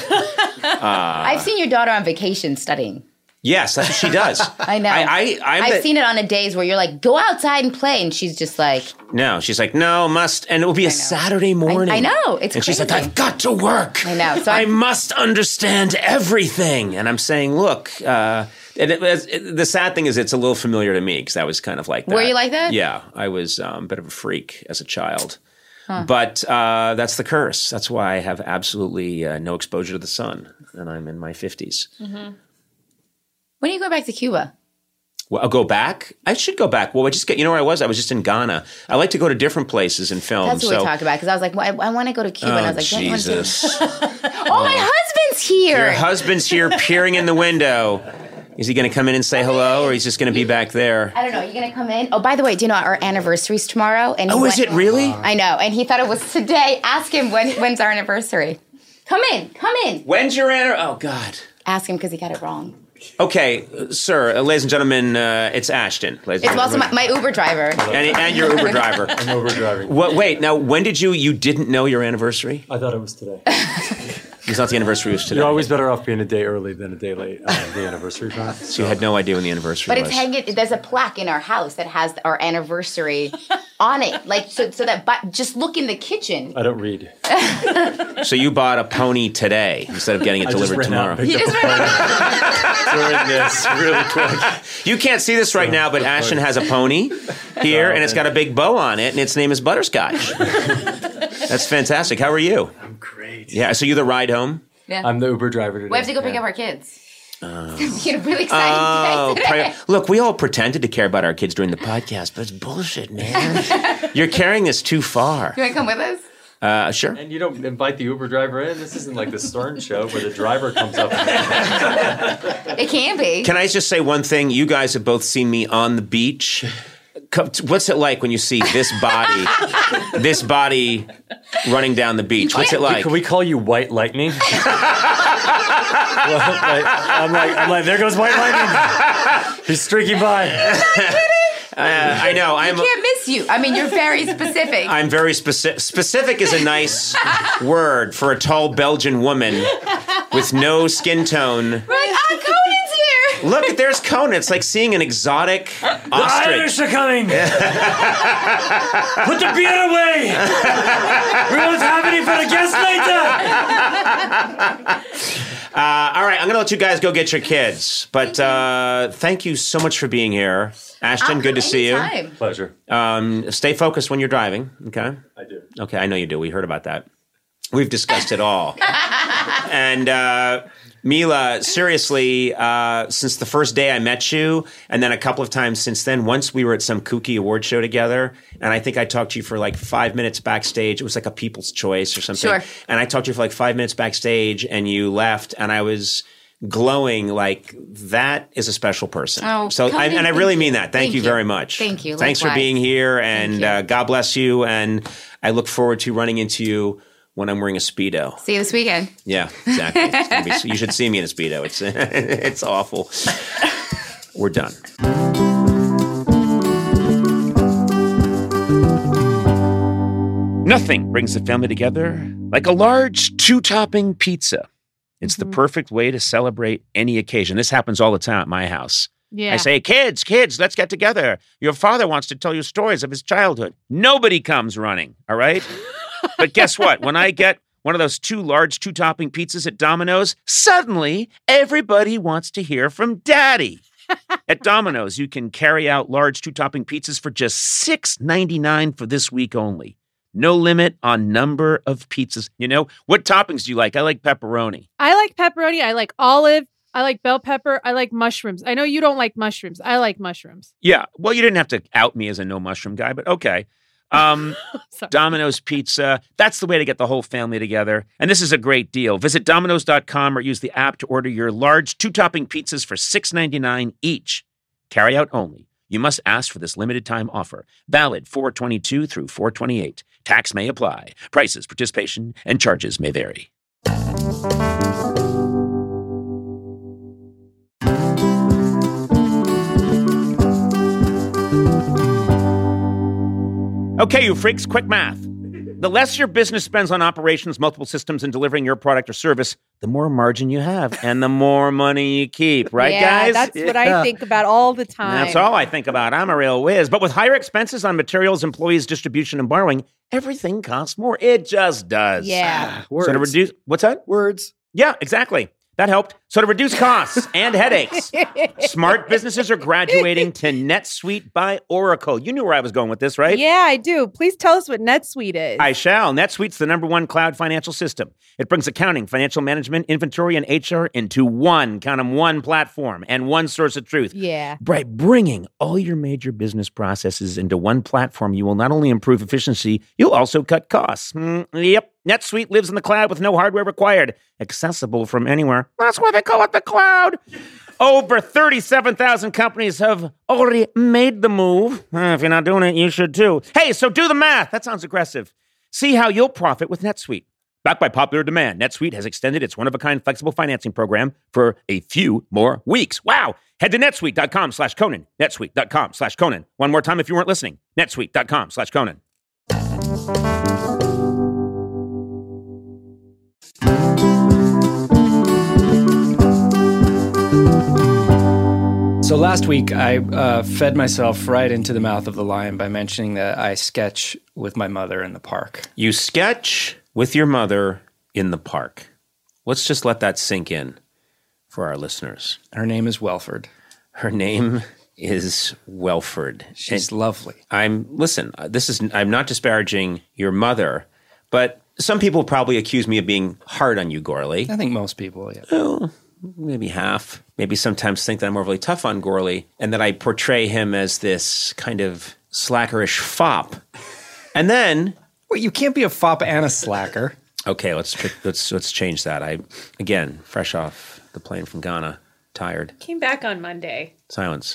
I've seen your daughter on vacation studying. Yes, that's what she does. I know. I've seen it on the days where you're like, go outside and play. And she's just like. No, she's like, no, must. And it will be a Saturday morning. I know. It's and crazy. She's like, I've got to work. I know. So I must understand everything. And I'm saying, look, the sad thing is it's a little familiar to me because I was kind of like that. Were you like that? Yeah. I was a bit of a freak as a child. Huh. But that's the curse. That's why I have absolutely no exposure to the sun. And I'm in my 50s. Mm-hmm. When are you going back to Cuba? Well, I'll go back. I should go back. Well, you know where I was? I was just in Ghana. I like to go to different places and film. That's what we talked about because I was like, well, I want to go to Cuba. And I was like, Jesus. My husband's here. Your husband's here peering in the window. Is he going to come in and say hello, or he's just going to be back there? I don't know. Are you going to come in? Oh, by the way, do you know our anniversary's tomorrow? And is it really? I know. And he thought it was today. Ask him when's our anniversary. Come in. When's your anniversary? Oh, God. Ask him because he got it wrong. Okay, sir, ladies and gentlemen, it's Ashton. It's also my Uber driver. And your Uber driver. I'm Uber driving. Wait, now, when did you didn't know your anniversary? I thought it was today. It's not the anniversary, it was today. You're always better off being a day early than a day late on the anniversary front. So you had no idea when the anniversary But was. it's hanging. There's a plaque in our house that has our anniversary on it. Like so that. But just look in the kitchen. I don't read. So you bought a pony today instead of getting it delivered tomorrow. He just Doing this really quick. You can't see this right now, but Ashton has a pony here, and it's got a big bow on it, and its name is Butterscotch. That's fantastic. How are you? I'm great. Yeah, so you the ride home? Yeah. I'm the Uber driver today. We have to go pick up our kids. It's a really exciting day today. Look, we all pretended to care about our kids during the podcast, but it's bullshit, man. You're carrying this too far. You want to come with us? Sure. And you don't invite the Uber driver in? This isn't like the Stern show where the driver comes up. It can be. Can I just say one thing? You guys have both seen me on the beach. What's it like when you see this body running down the beach? What's it like? Can we call you White Lightning? I'm like, there goes White Lightning. He's streaking by. I know. I can't miss you. I mean, you're very specific. I'm very specific. Specific is a nice word for a tall Belgian woman with no skin tone. Right? Conan's here. Look, there's Conan. It's like seeing an exotic ostrich. The Irish are coming. Put the beer away. We won't have any for the guests later. All right, I'm going to let you guys go get your kids. But thank you so much for being here. Ashton, good to see you. Pleasure. Stay focused when you're driving, okay? I do. Okay, I know you do. We heard about that. We've discussed it all. And Mila, seriously, since the first day I met you, and then a couple of times since then, once we were at some kooky award show together, and I think I talked to you for like 5 minutes backstage. It was like a People's Choice or something. Sure. And I talked to you for like 5 minutes backstage, and you left, and I was glowing like that is a special person. Oh, so I really mean that. Thank you you. very much. Thank you. Thanks for Likewise. being here, and God bless you. And I look forward to running into you when I'm wearing a Speedo. See you this weekend. Yeah, exactly. It's gonna be, you should see me in a Speedo. It's awful. We're done. Nothing brings the family together like a large 2-topping pizza. It's the perfect way to celebrate any occasion. This happens all the time at my house. Yeah. I say, kids, let's get together. Your father wants to tell you stories of his childhood. Nobody comes running, all right? But guess what? When I get one of those 2 large 2-topping pizzas at Domino's, suddenly everybody wants to hear from Daddy. At Domino's, you can carry out large 2-topping pizzas for just $6.99 for this week only. No limit on number of pizzas. You know, what toppings do you like? I like pepperoni. I like pepperoni. I like olive. I like bell pepper. I like mushrooms. I know you don't like mushrooms. I like mushrooms. Yeah, well, you didn't have to out me as a no mushroom guy, but okay. Domino's Pizza, that's the way to get the whole family together. And this is a great deal. Visit Domino's.com or use the app to order your large 2-topping pizzas for $6.99 each. Carry out only. You must ask for this limited time offer. Valid 4/22 through 4/28. Tax may apply. Prices, participation, and charges may vary. Okay, you freaks, quick math. The less your business spends on operations, multiple systems, and delivering your product or service, the more margin you have and the more money you keep. Right, guys? That's what I think about all the time. That's all I think about. I'm a real whiz. But with higher expenses on materials, employees, distribution, and borrowing, everything costs more. It just does. Yeah. Words. So to reduce, what's that? Words. Yeah, exactly. That helped. So to reduce costs and headaches, smart businesses are graduating to NetSuite by Oracle. You knew where I was going with this, right? Yeah, I do. Please tell us what NetSuite is. I shall. NetSuite's the #1 cloud financial system. It brings accounting, financial management, inventory, and HR into one platform and one source of truth. Yeah. By bringing all your major business processes into one platform, you will not only improve efficiency, you'll also cut costs. Yep. NetSuite lives in the cloud with no hardware required. Accessible from anywhere. That's why they call it the cloud. Over 37,000 companies have already made the move. If you're not doing it, you should too. Hey, so do the math. That sounds aggressive. See how you'll profit with NetSuite. Backed by popular demand, NetSuite has extended its one-of-a-kind flexible financing program for a few more weeks. Wow! Head to netsuite.com/Conan. netsuite.com/Conan. One more time if you weren't listening. netsuite.com/Conan. So last week, I fed myself right into the mouth of the lion by mentioning that I sketch with my mother in the park. You sketch with your mother in the park. Let's just let that sink in for our listeners. Her name is Welford. Her name is Welford. She's lovely. I'm not disparaging your mother, but some people probably accuse me of being hard on you, Gorley. I think most people, yeah. Oh, maybe half. Maybe sometimes think that I'm overly tough on Gorley and that I portray him as this kind of slackerish fop. And then... Well, you can't be a fop and a slacker. Okay, let's change that. Again, fresh off the plane from Ghana, tired. Came back on Monday. Silence.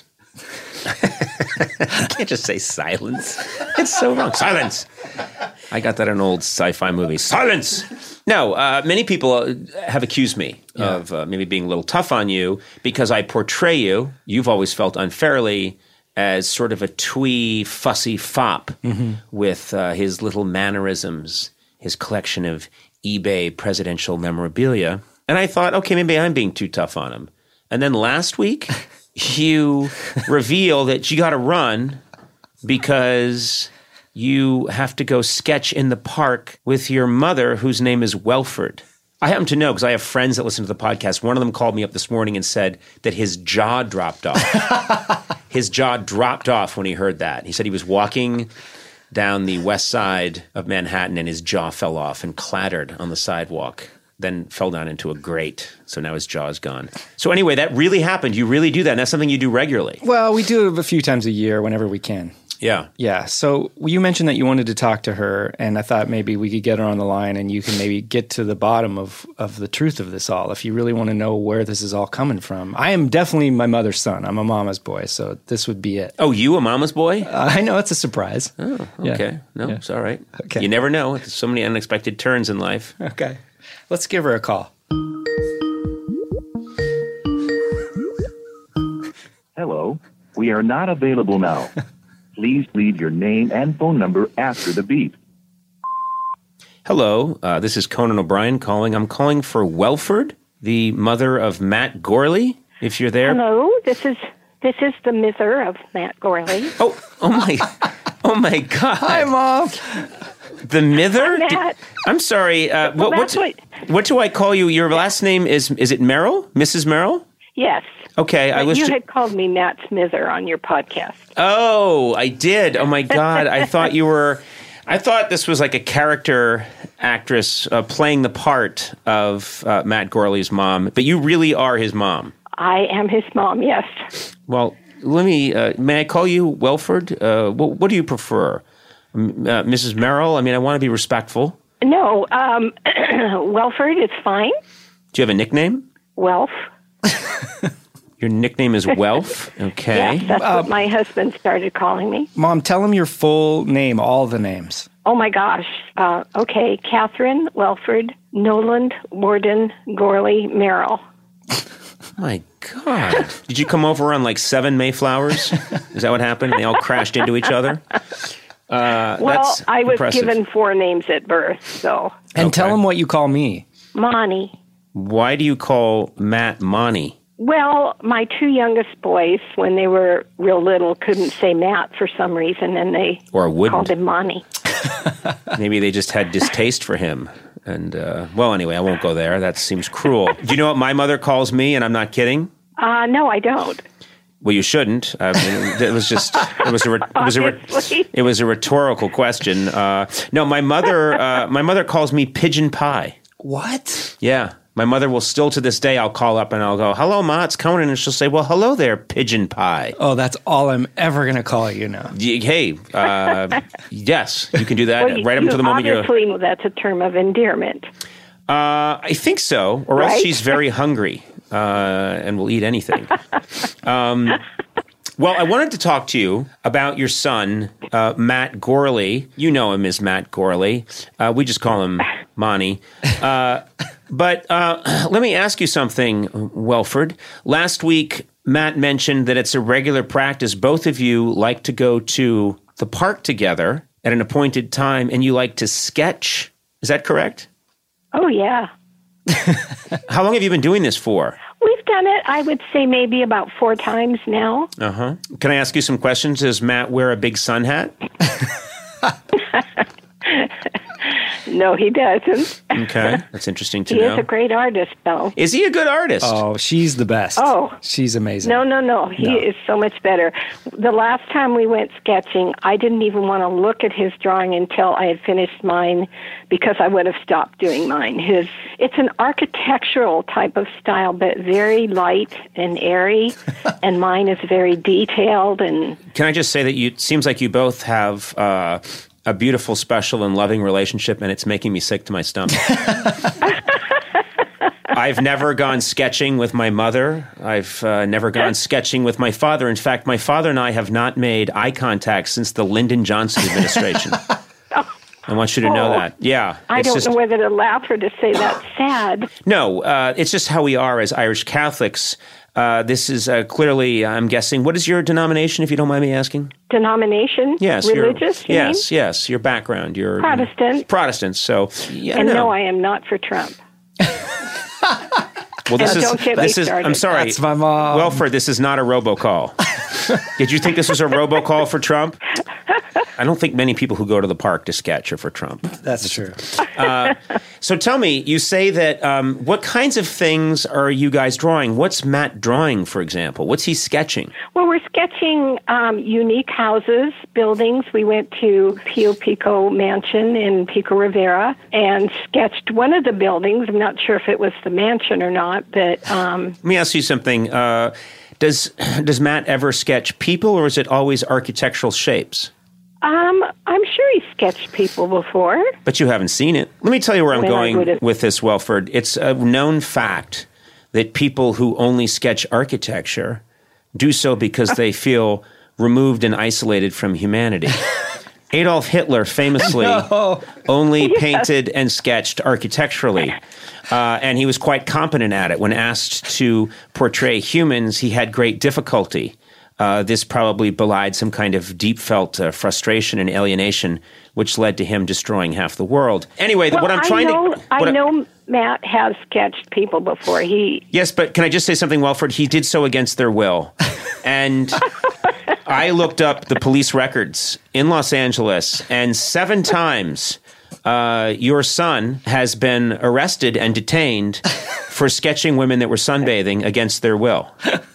You can't just say silence. It's so wrong. Silence. I got that in an old sci-fi movie. Silence. No, many people have accused me of maybe being a little tough on you because I portray you, you've always felt unfairly, as sort of a twee, fussy fop with his little mannerisms, his collection of eBay presidential memorabilia. And I thought, okay, maybe I'm being too tough on him. And then last week, you reveal that you got to run because you have to go sketch in the park with your mother, whose name is Welford. I happen to know because I have friends that listen to the podcast. One of them called me up this morning and said that his jaw dropped off. His jaw dropped off when he heard that. He said he was walking down the west side of Manhattan and his jaw fell off and clattered on the sidewalk, then fell down into a grate. So now his jaw is gone. So anyway, that really happened. You really do that. And that's something you do regularly. Well, we do it a few times a year whenever we can. Yeah. Yeah. So you mentioned that you wanted to talk to her, and I thought maybe we could get her on the line and you can maybe get to the bottom of the truth of this all, if you really want to know where this is all coming from. I am definitely my mother's son. I'm a mama's boy, so this would be it. Oh, you a mama's boy? I know. It's a surprise. Oh, okay. Yeah. No, Yeah. It's all right. Okay. You never know. There's so many unexpected turns in life. Okay. Let's give her a call. Hello. We are not available now. Please leave your name and phone number after the beep. Hello, this is Conan O'Brien calling. I'm calling for Welford, the mother of Matt Gorley, if you're there. Hello, this is the mother of Matt Gorley. Oh my God. Hi, Mom. The mither? Hi, Matt. I'm sorry. What do I call you? Your last name is it Merrill? Mrs. Merrill? Yes. Okay, you had called me Matt Smither on your podcast. Oh, I did. Oh my God. I thought this was like a character actress playing the part of Matt Gorley's mom, but you really are his mom. I am his mom, yes. Well, may I call you Welford? What do you prefer? Mrs. Merrill? I mean, I want to be respectful. No, Welford is fine. Do you have a nickname? Welf. Your nickname is Welf? Okay. Yes, that's what my husband started calling me. Mom, tell him your full name, all the names. Oh, my gosh. Okay, Catherine, Welford, Noland, Warden, Gorley, Merrill. My God. Did you come over on like 7 Mayflowers? Is that what happened? They all crashed into each other? Well, I was impressive. given 4 names at birth, so. And tell him what you call me. Monty. Why do you call Matt Monty? Well, my 2 youngest boys, when they were real little, couldn't say Matt for some reason, and they called him Monty. Maybe they just had distaste for him. And, anyway, I won't go there. That seems cruel. Do you know what my mother calls me, and I'm not kidding? No, I don't. Well, you shouldn't. I mean, it was a rhetorical question. No, my mother calls me Pigeon Pie. What? Yeah. My mother will still to this day, I'll call up and I'll go, hello, Ma, it's Conan. And she'll say, well, hello there, Pigeon Pie. Oh, that's all I'm ever going to call you now. Hey, yes, you can do that right up to the moment you're... Obviously, that's a term of endearment. I think so, or else she's very hungry and will eat anything. Well, I wanted to talk to you about your son, Matt Gorley. You know him as Matt Gorley. We just call him Monty. But let me ask you something, Welford. Last week, Matt mentioned that it's a regular practice. Both of you like to go to the park together at an appointed time, and you like to sketch. Is that correct? Oh, yeah. How long have you been doing this for? We've done it, I would say, maybe about 4 times now. Uh-huh. Can I ask you some questions? Does Matt wear a big sun hat? No, he doesn't. Okay, that's interesting to know. He is a great artist, though. Is he a good artist? Oh, she's the best. Oh. She's amazing. No. He is so much better. The last time we went sketching, I didn't even want to look at his drawing until I had finished mine because I would have stopped doing mine. It's an architectural type of style, but very light and airy, and mine is very detailed. And can I just say that it seems like you both have a beautiful, special, and loving relationship, and it's making me sick to my stomach. I've never gone sketching with my mother. I've never gone sketching with my father. In fact, my father and I have not made eye contact since the Lyndon Johnson administration. I want you to know that. Yeah. I don't know whether to laugh or to say that's sad. No, it's just how we are as Irish Catholics. This is clearly, I'm guessing, what is your denomination, if you don't mind me asking? Denomination? Yes. Religious, you mean? Yes, your background. You're Protestant. Protestant, so, yeah. And no, I am not for Trump. Well, this is. I'm sorry. That's my mom. Welford, this is not a robocall. Did you think this was a robocall for Trump? I don't think many people who go to the park to sketch are for Trump. That's true. So tell me, you say that what kinds of things are you guys drawing? What's Matt drawing, for example? What's he sketching? Well, we're sketching unique houses, buildings. We went to Pio Pico Mansion in Pico Rivera and sketched one of the buildings. I'm not sure if it was the mansion or not, but... Let me ask you something. Does Matt ever sketch people, or is it always architectural shapes? I'm sure he sketched people before. But you haven't seen it. Let me tell you where I'm going with this, Welford. It's a known fact that people who only sketch architecture do so because they feel removed and isolated from humanity. Adolf Hitler famously only painted and sketched architecturally. And he was quite competent at it. When asked to portray humans, he had great difficulty. This probably belied some kind of deep-felt frustration and alienation, which led to him destroying half the world. Anyway, what I'm trying to... I know Matt has sketched people before. Yes, but can I just say something, Welford? He did so against their will. And I looked up the police records in Los Angeles, and 7 times your son has been arrested and detained for sketching women that were sunbathing against their will.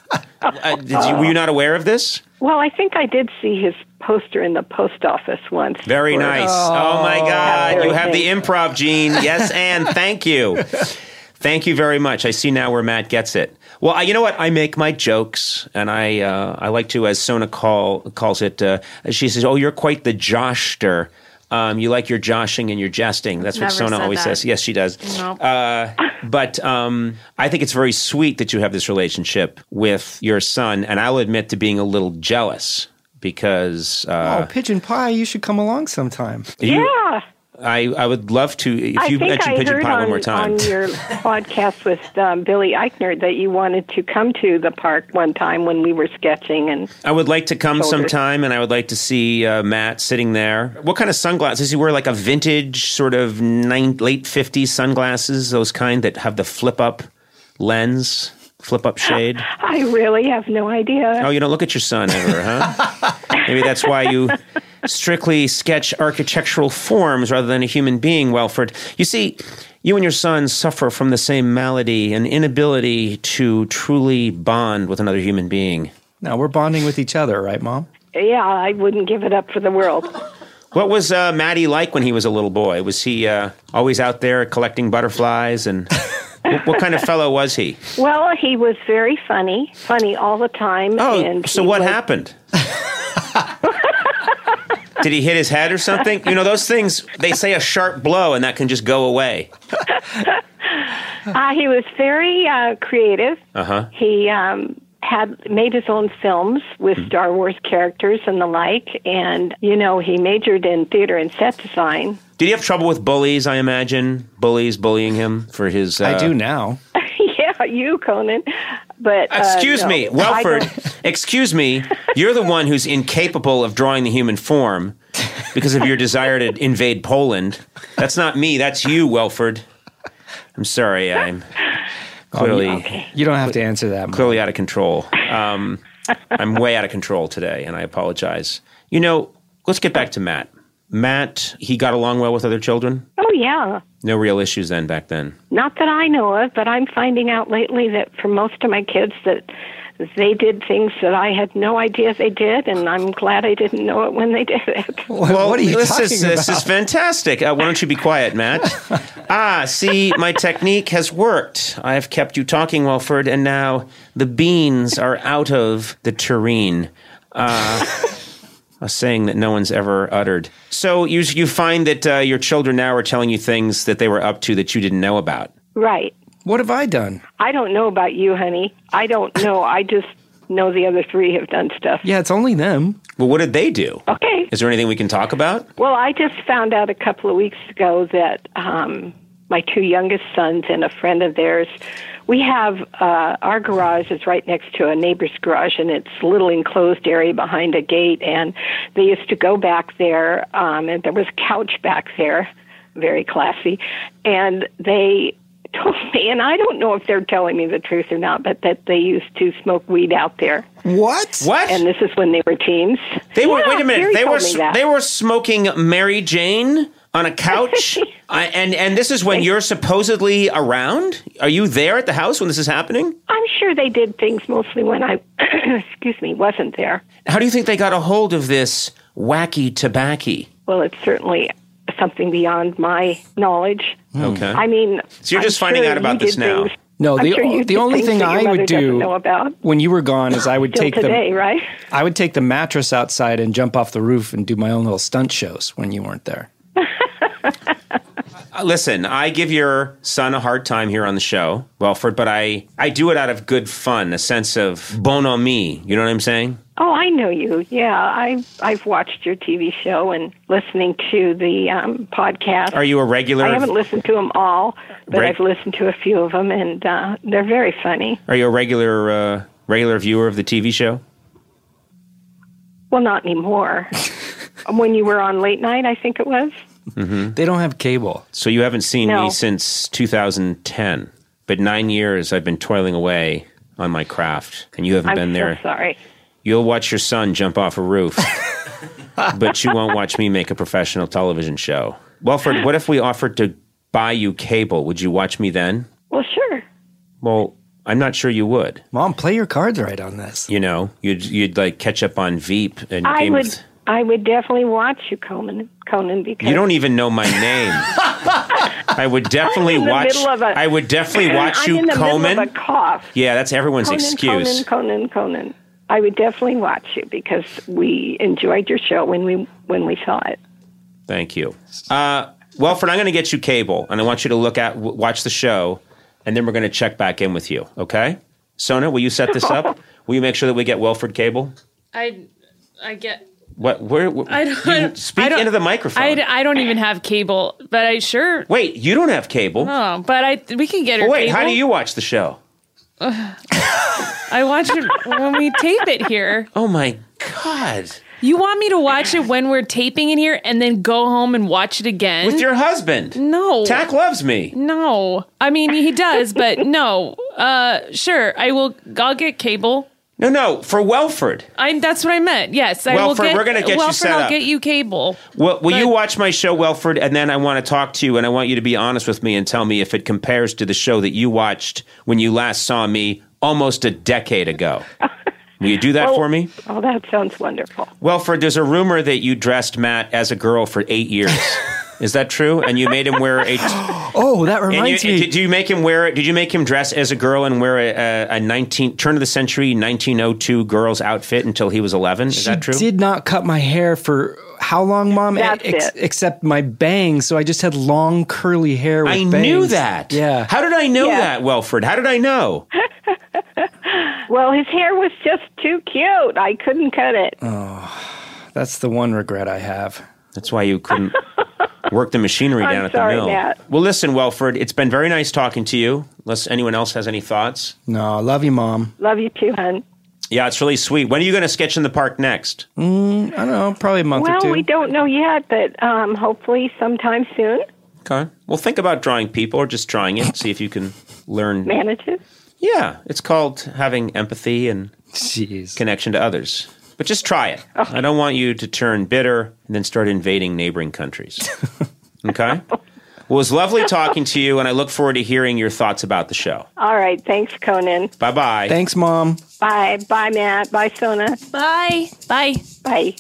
Were you not aware of this? Well, I think I did see his poster in the post office once. Very nice. Oh, my God. You have the improv gene. Yes, and thank you. Thank you very much. I see now where Matt gets it. Well, you know what? I make my jokes, and I like to, as Sona calls it, she says, "Oh, you're quite the joshter." You like your joshing and your jesting. That's what Sona always says. Yes, she does. Nope. But I think it's very sweet that you have this relationship with your son, and I'll admit to being a little jealous because... Pigeon Pie, you should come along sometime. Yeah. I would love to, if you mention Pigeon Pie one more time. I think I heard on your podcast with Billy Eichner that you wanted to come to the park one time when we were sketching. And I would like to come sometime, and I would like to see Matt sitting there. What kind of sunglasses? Does he wear like a vintage sort of late 50s sunglasses, those kind that have the flip-up lens, flip-up shade? I really have no idea. Oh, you don't look at your son ever, huh? Maybe that's why you... strictly sketch architectural forms rather than a human being, Welford. You see, you and your son suffer from the same malady, an inability to truly bond with another human being. No, we're bonding with each other, right, Mom? Yeah, I wouldn't give it up for the world. What was Matty like when he was a little boy? Was he always out there collecting butterflies? And what kind of fellow was he? Well, he was very funny all the time. Oh, and so what happened? Did he hit his head or something? You know, those things, they say a sharp blow and that can just go away. He was very creative. Uh-huh. He had made his own films with Star Wars characters and the like, and, you know, he majored in theater and set design. Did he have trouble with bullies, I imagine? Bullies bullying him for his... I do now. Yeah, you, Conan. But excuse no, me, Welford, excuse me. You're the one who's incapable of drawing the human form because of your desire to invade Poland. That's not me. That's you, Welford. I'm sorry. I'm clearly... You don't have to answer that. Clearly out of control. I'm way out of control today, and I apologize. You know, let's get back to Matt. Matt, he got along well with other children? Oh, yeah. No real issues then back then? Not that I know of, but I'm finding out lately that for most of my kids that they did things that I had no idea they did, and I'm glad I didn't know it when they did it. Well, what are you this talking is, about? This is fantastic. Why don't you be quiet, Matt? See, my technique has worked. I've kept you talking, Welford, and now the beans are out of the tureen. A saying that no one's ever uttered. So you find that your children now are telling you things that they were up to that you didn't know about. Right. What have I done? I don't know about you, honey. I don't know. I just know the other three have done stuff. Yeah, it's only them. Well, what did they do? Okay. Is there anything we can talk about? Well, I just found out a couple of weeks ago that my two youngest sons and a friend of theirs, we have our garage is right next to a neighbor's garage, and it's a little enclosed area behind a gate, and they used to go back there, and there was a couch back there, very classy, and they told me, and I don't know if they're telling me the truth or not, but that they used to smoke weed out there. What? And this is when they were teens. They were. Yeah, Wait a minute. Gary They were smoking Mary Jane on a couch, and this is when you're supposedly around. Are you there at the house when this is happening? I'm sure they did things mostly when I, wasn't there. How do you think they got a hold of this wacky tobacco? Well, it's certainly something beyond my knowledge. Okay. I mean, so you're just finding out about this now. No, the only thing I would do know about. when you were gone is I would Still take today, right? I would take the mattress outside and jump off the roof and do my own little stunt shows when you weren't there. Listen, I give your son a hard time here on the show, Welford, but I do it out of good fun, a sense of bonhomie. You know what I'm saying? Oh, I know you. Yeah, I've watched your TV show and listening to the podcast. Are you a regular? I haven't listened to them all, but I've listened to a few of them, and they're very funny. Are you a regular viewer of the TV show? Well, not anymore. When you were on late night, I think it was. Mm-hmm. They don't have cable. So you haven't seen No. me since 2010. But 9 years I've been toiling away on my craft, and you haven't been there. I'm so sorry. You'll watch your son jump off a roof, but you won't watch me make a professional television show. Welford, what if we offered to buy you cable? Would you watch me then? Well, sure. Well, I'm not sure you would. Mom, play your cards right on this. You know, you'd like catch up on Veep and I would definitely watch you, Conan, because You don't even know my name. I would definitely I'm in the watch. middle of I would definitely watch I'm you, in the Conan. middle of a cough. Yeah, that's everyone's excuse. Conan. I would definitely watch you because we enjoyed your show when we saw it. Thank you. Welford, I'm going to get you cable, and I want you to watch the show, and then we're going to check back in with you. Okay, Sona, will you set this up? Will you make sure that we get Welford cable? I get. What? Where? Speak into the microphone. I don't even have cable, but I sure. Wait, you don't have cable? Oh, but we can get her. Wait, cable. how do you watch the show? I watch it when we tape it here. Oh my God! You want me to watch it when we're taping in here and then go home and watch it again? With your husband? No. Tack loves me. No. I mean, he does, but no. Sure, I'll get cable. No, for Welford. That's what I meant. Yes, I will Welford, get. we're going to get Welford, you set I'll up. get you cable. Well, will you watch my show, Welford, and then I want to talk to you, and I want you to be honest with me and tell me if it compares to the show that you watched when you last saw me almost a decade ago. Will you do that for me? Oh, that sounds wonderful. Welford, there's a rumor that you dressed Matt as a girl for 8 years. Is that true? And you made him wear a... Oh, that reminds me. Did you make him dress as a girl and wear a turn of the century 1902 girl's outfit until he was 11? Is that true? She did not cut my hair for how long, Mom? That's it. Except my bangs, so I just had long curly hair with bangs. I knew that. Yeah. How did I know that, Welford? How did I know? Well, his hair was just too cute. I couldn't cut it. Oh, that's the one regret I have. That's why you couldn't work the machinery down at the mill. Matt. Well, listen, Welford, it's been very nice talking to you. Unless anyone else has any thoughts. No, I love you, Mom. Love you too, hon. Yeah, it's really sweet. When are you going to sketch in the park next? I don't know, probably a month or two. Well, we don't know yet, but hopefully sometime soon. Okay. Well, think about drawing people or just trying it. See if you can learn. Manage it? Yeah. It's called having empathy and connection to others. But just try it. Okay. I don't want you to turn bitter and then start invading neighboring countries. Okay? Well, it was lovely talking to you, and I look forward to hearing your thoughts about the show. All right. Thanks, Conan. Bye-bye. Thanks, Mom. Bye. Bye, Matt. Bye, Sona. Bye. Bye. Bye.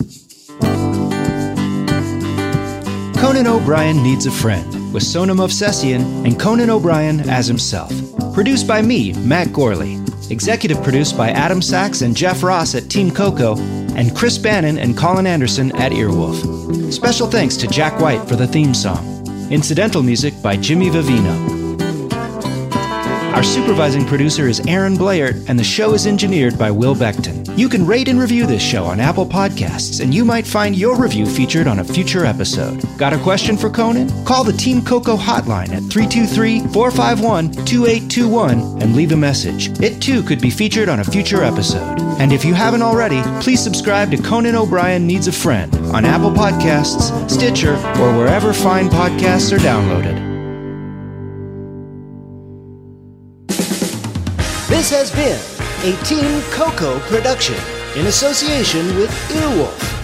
Conan O'Brien Needs a Friend with Sona Movsesian and Conan O'Brien as himself. Produced by me, Matt Gorley. Executive produced by Adam Sachs and Jeff Ross at Team Coco and Chris Bannon and Colin Anderson at Earwolf. Special thanks to Jack White for the theme song. Incidental music by Jimmy Vivino. Our supervising producer is Aaron Blayert, and the show is engineered by Will Beckton. You can rate and review this show on Apple Podcasts, and you might find your review featured on a future episode. Got a question for Conan? Call the Team Coco hotline at 323-451-2821 and leave a message. It too could be featured on a future episode. And if you haven't already, please subscribe to Conan O'Brien Needs a Friend on Apple Podcasts, Stitcher, or wherever fine podcasts are downloaded. This has been a Team Coco production in association with Earwolf.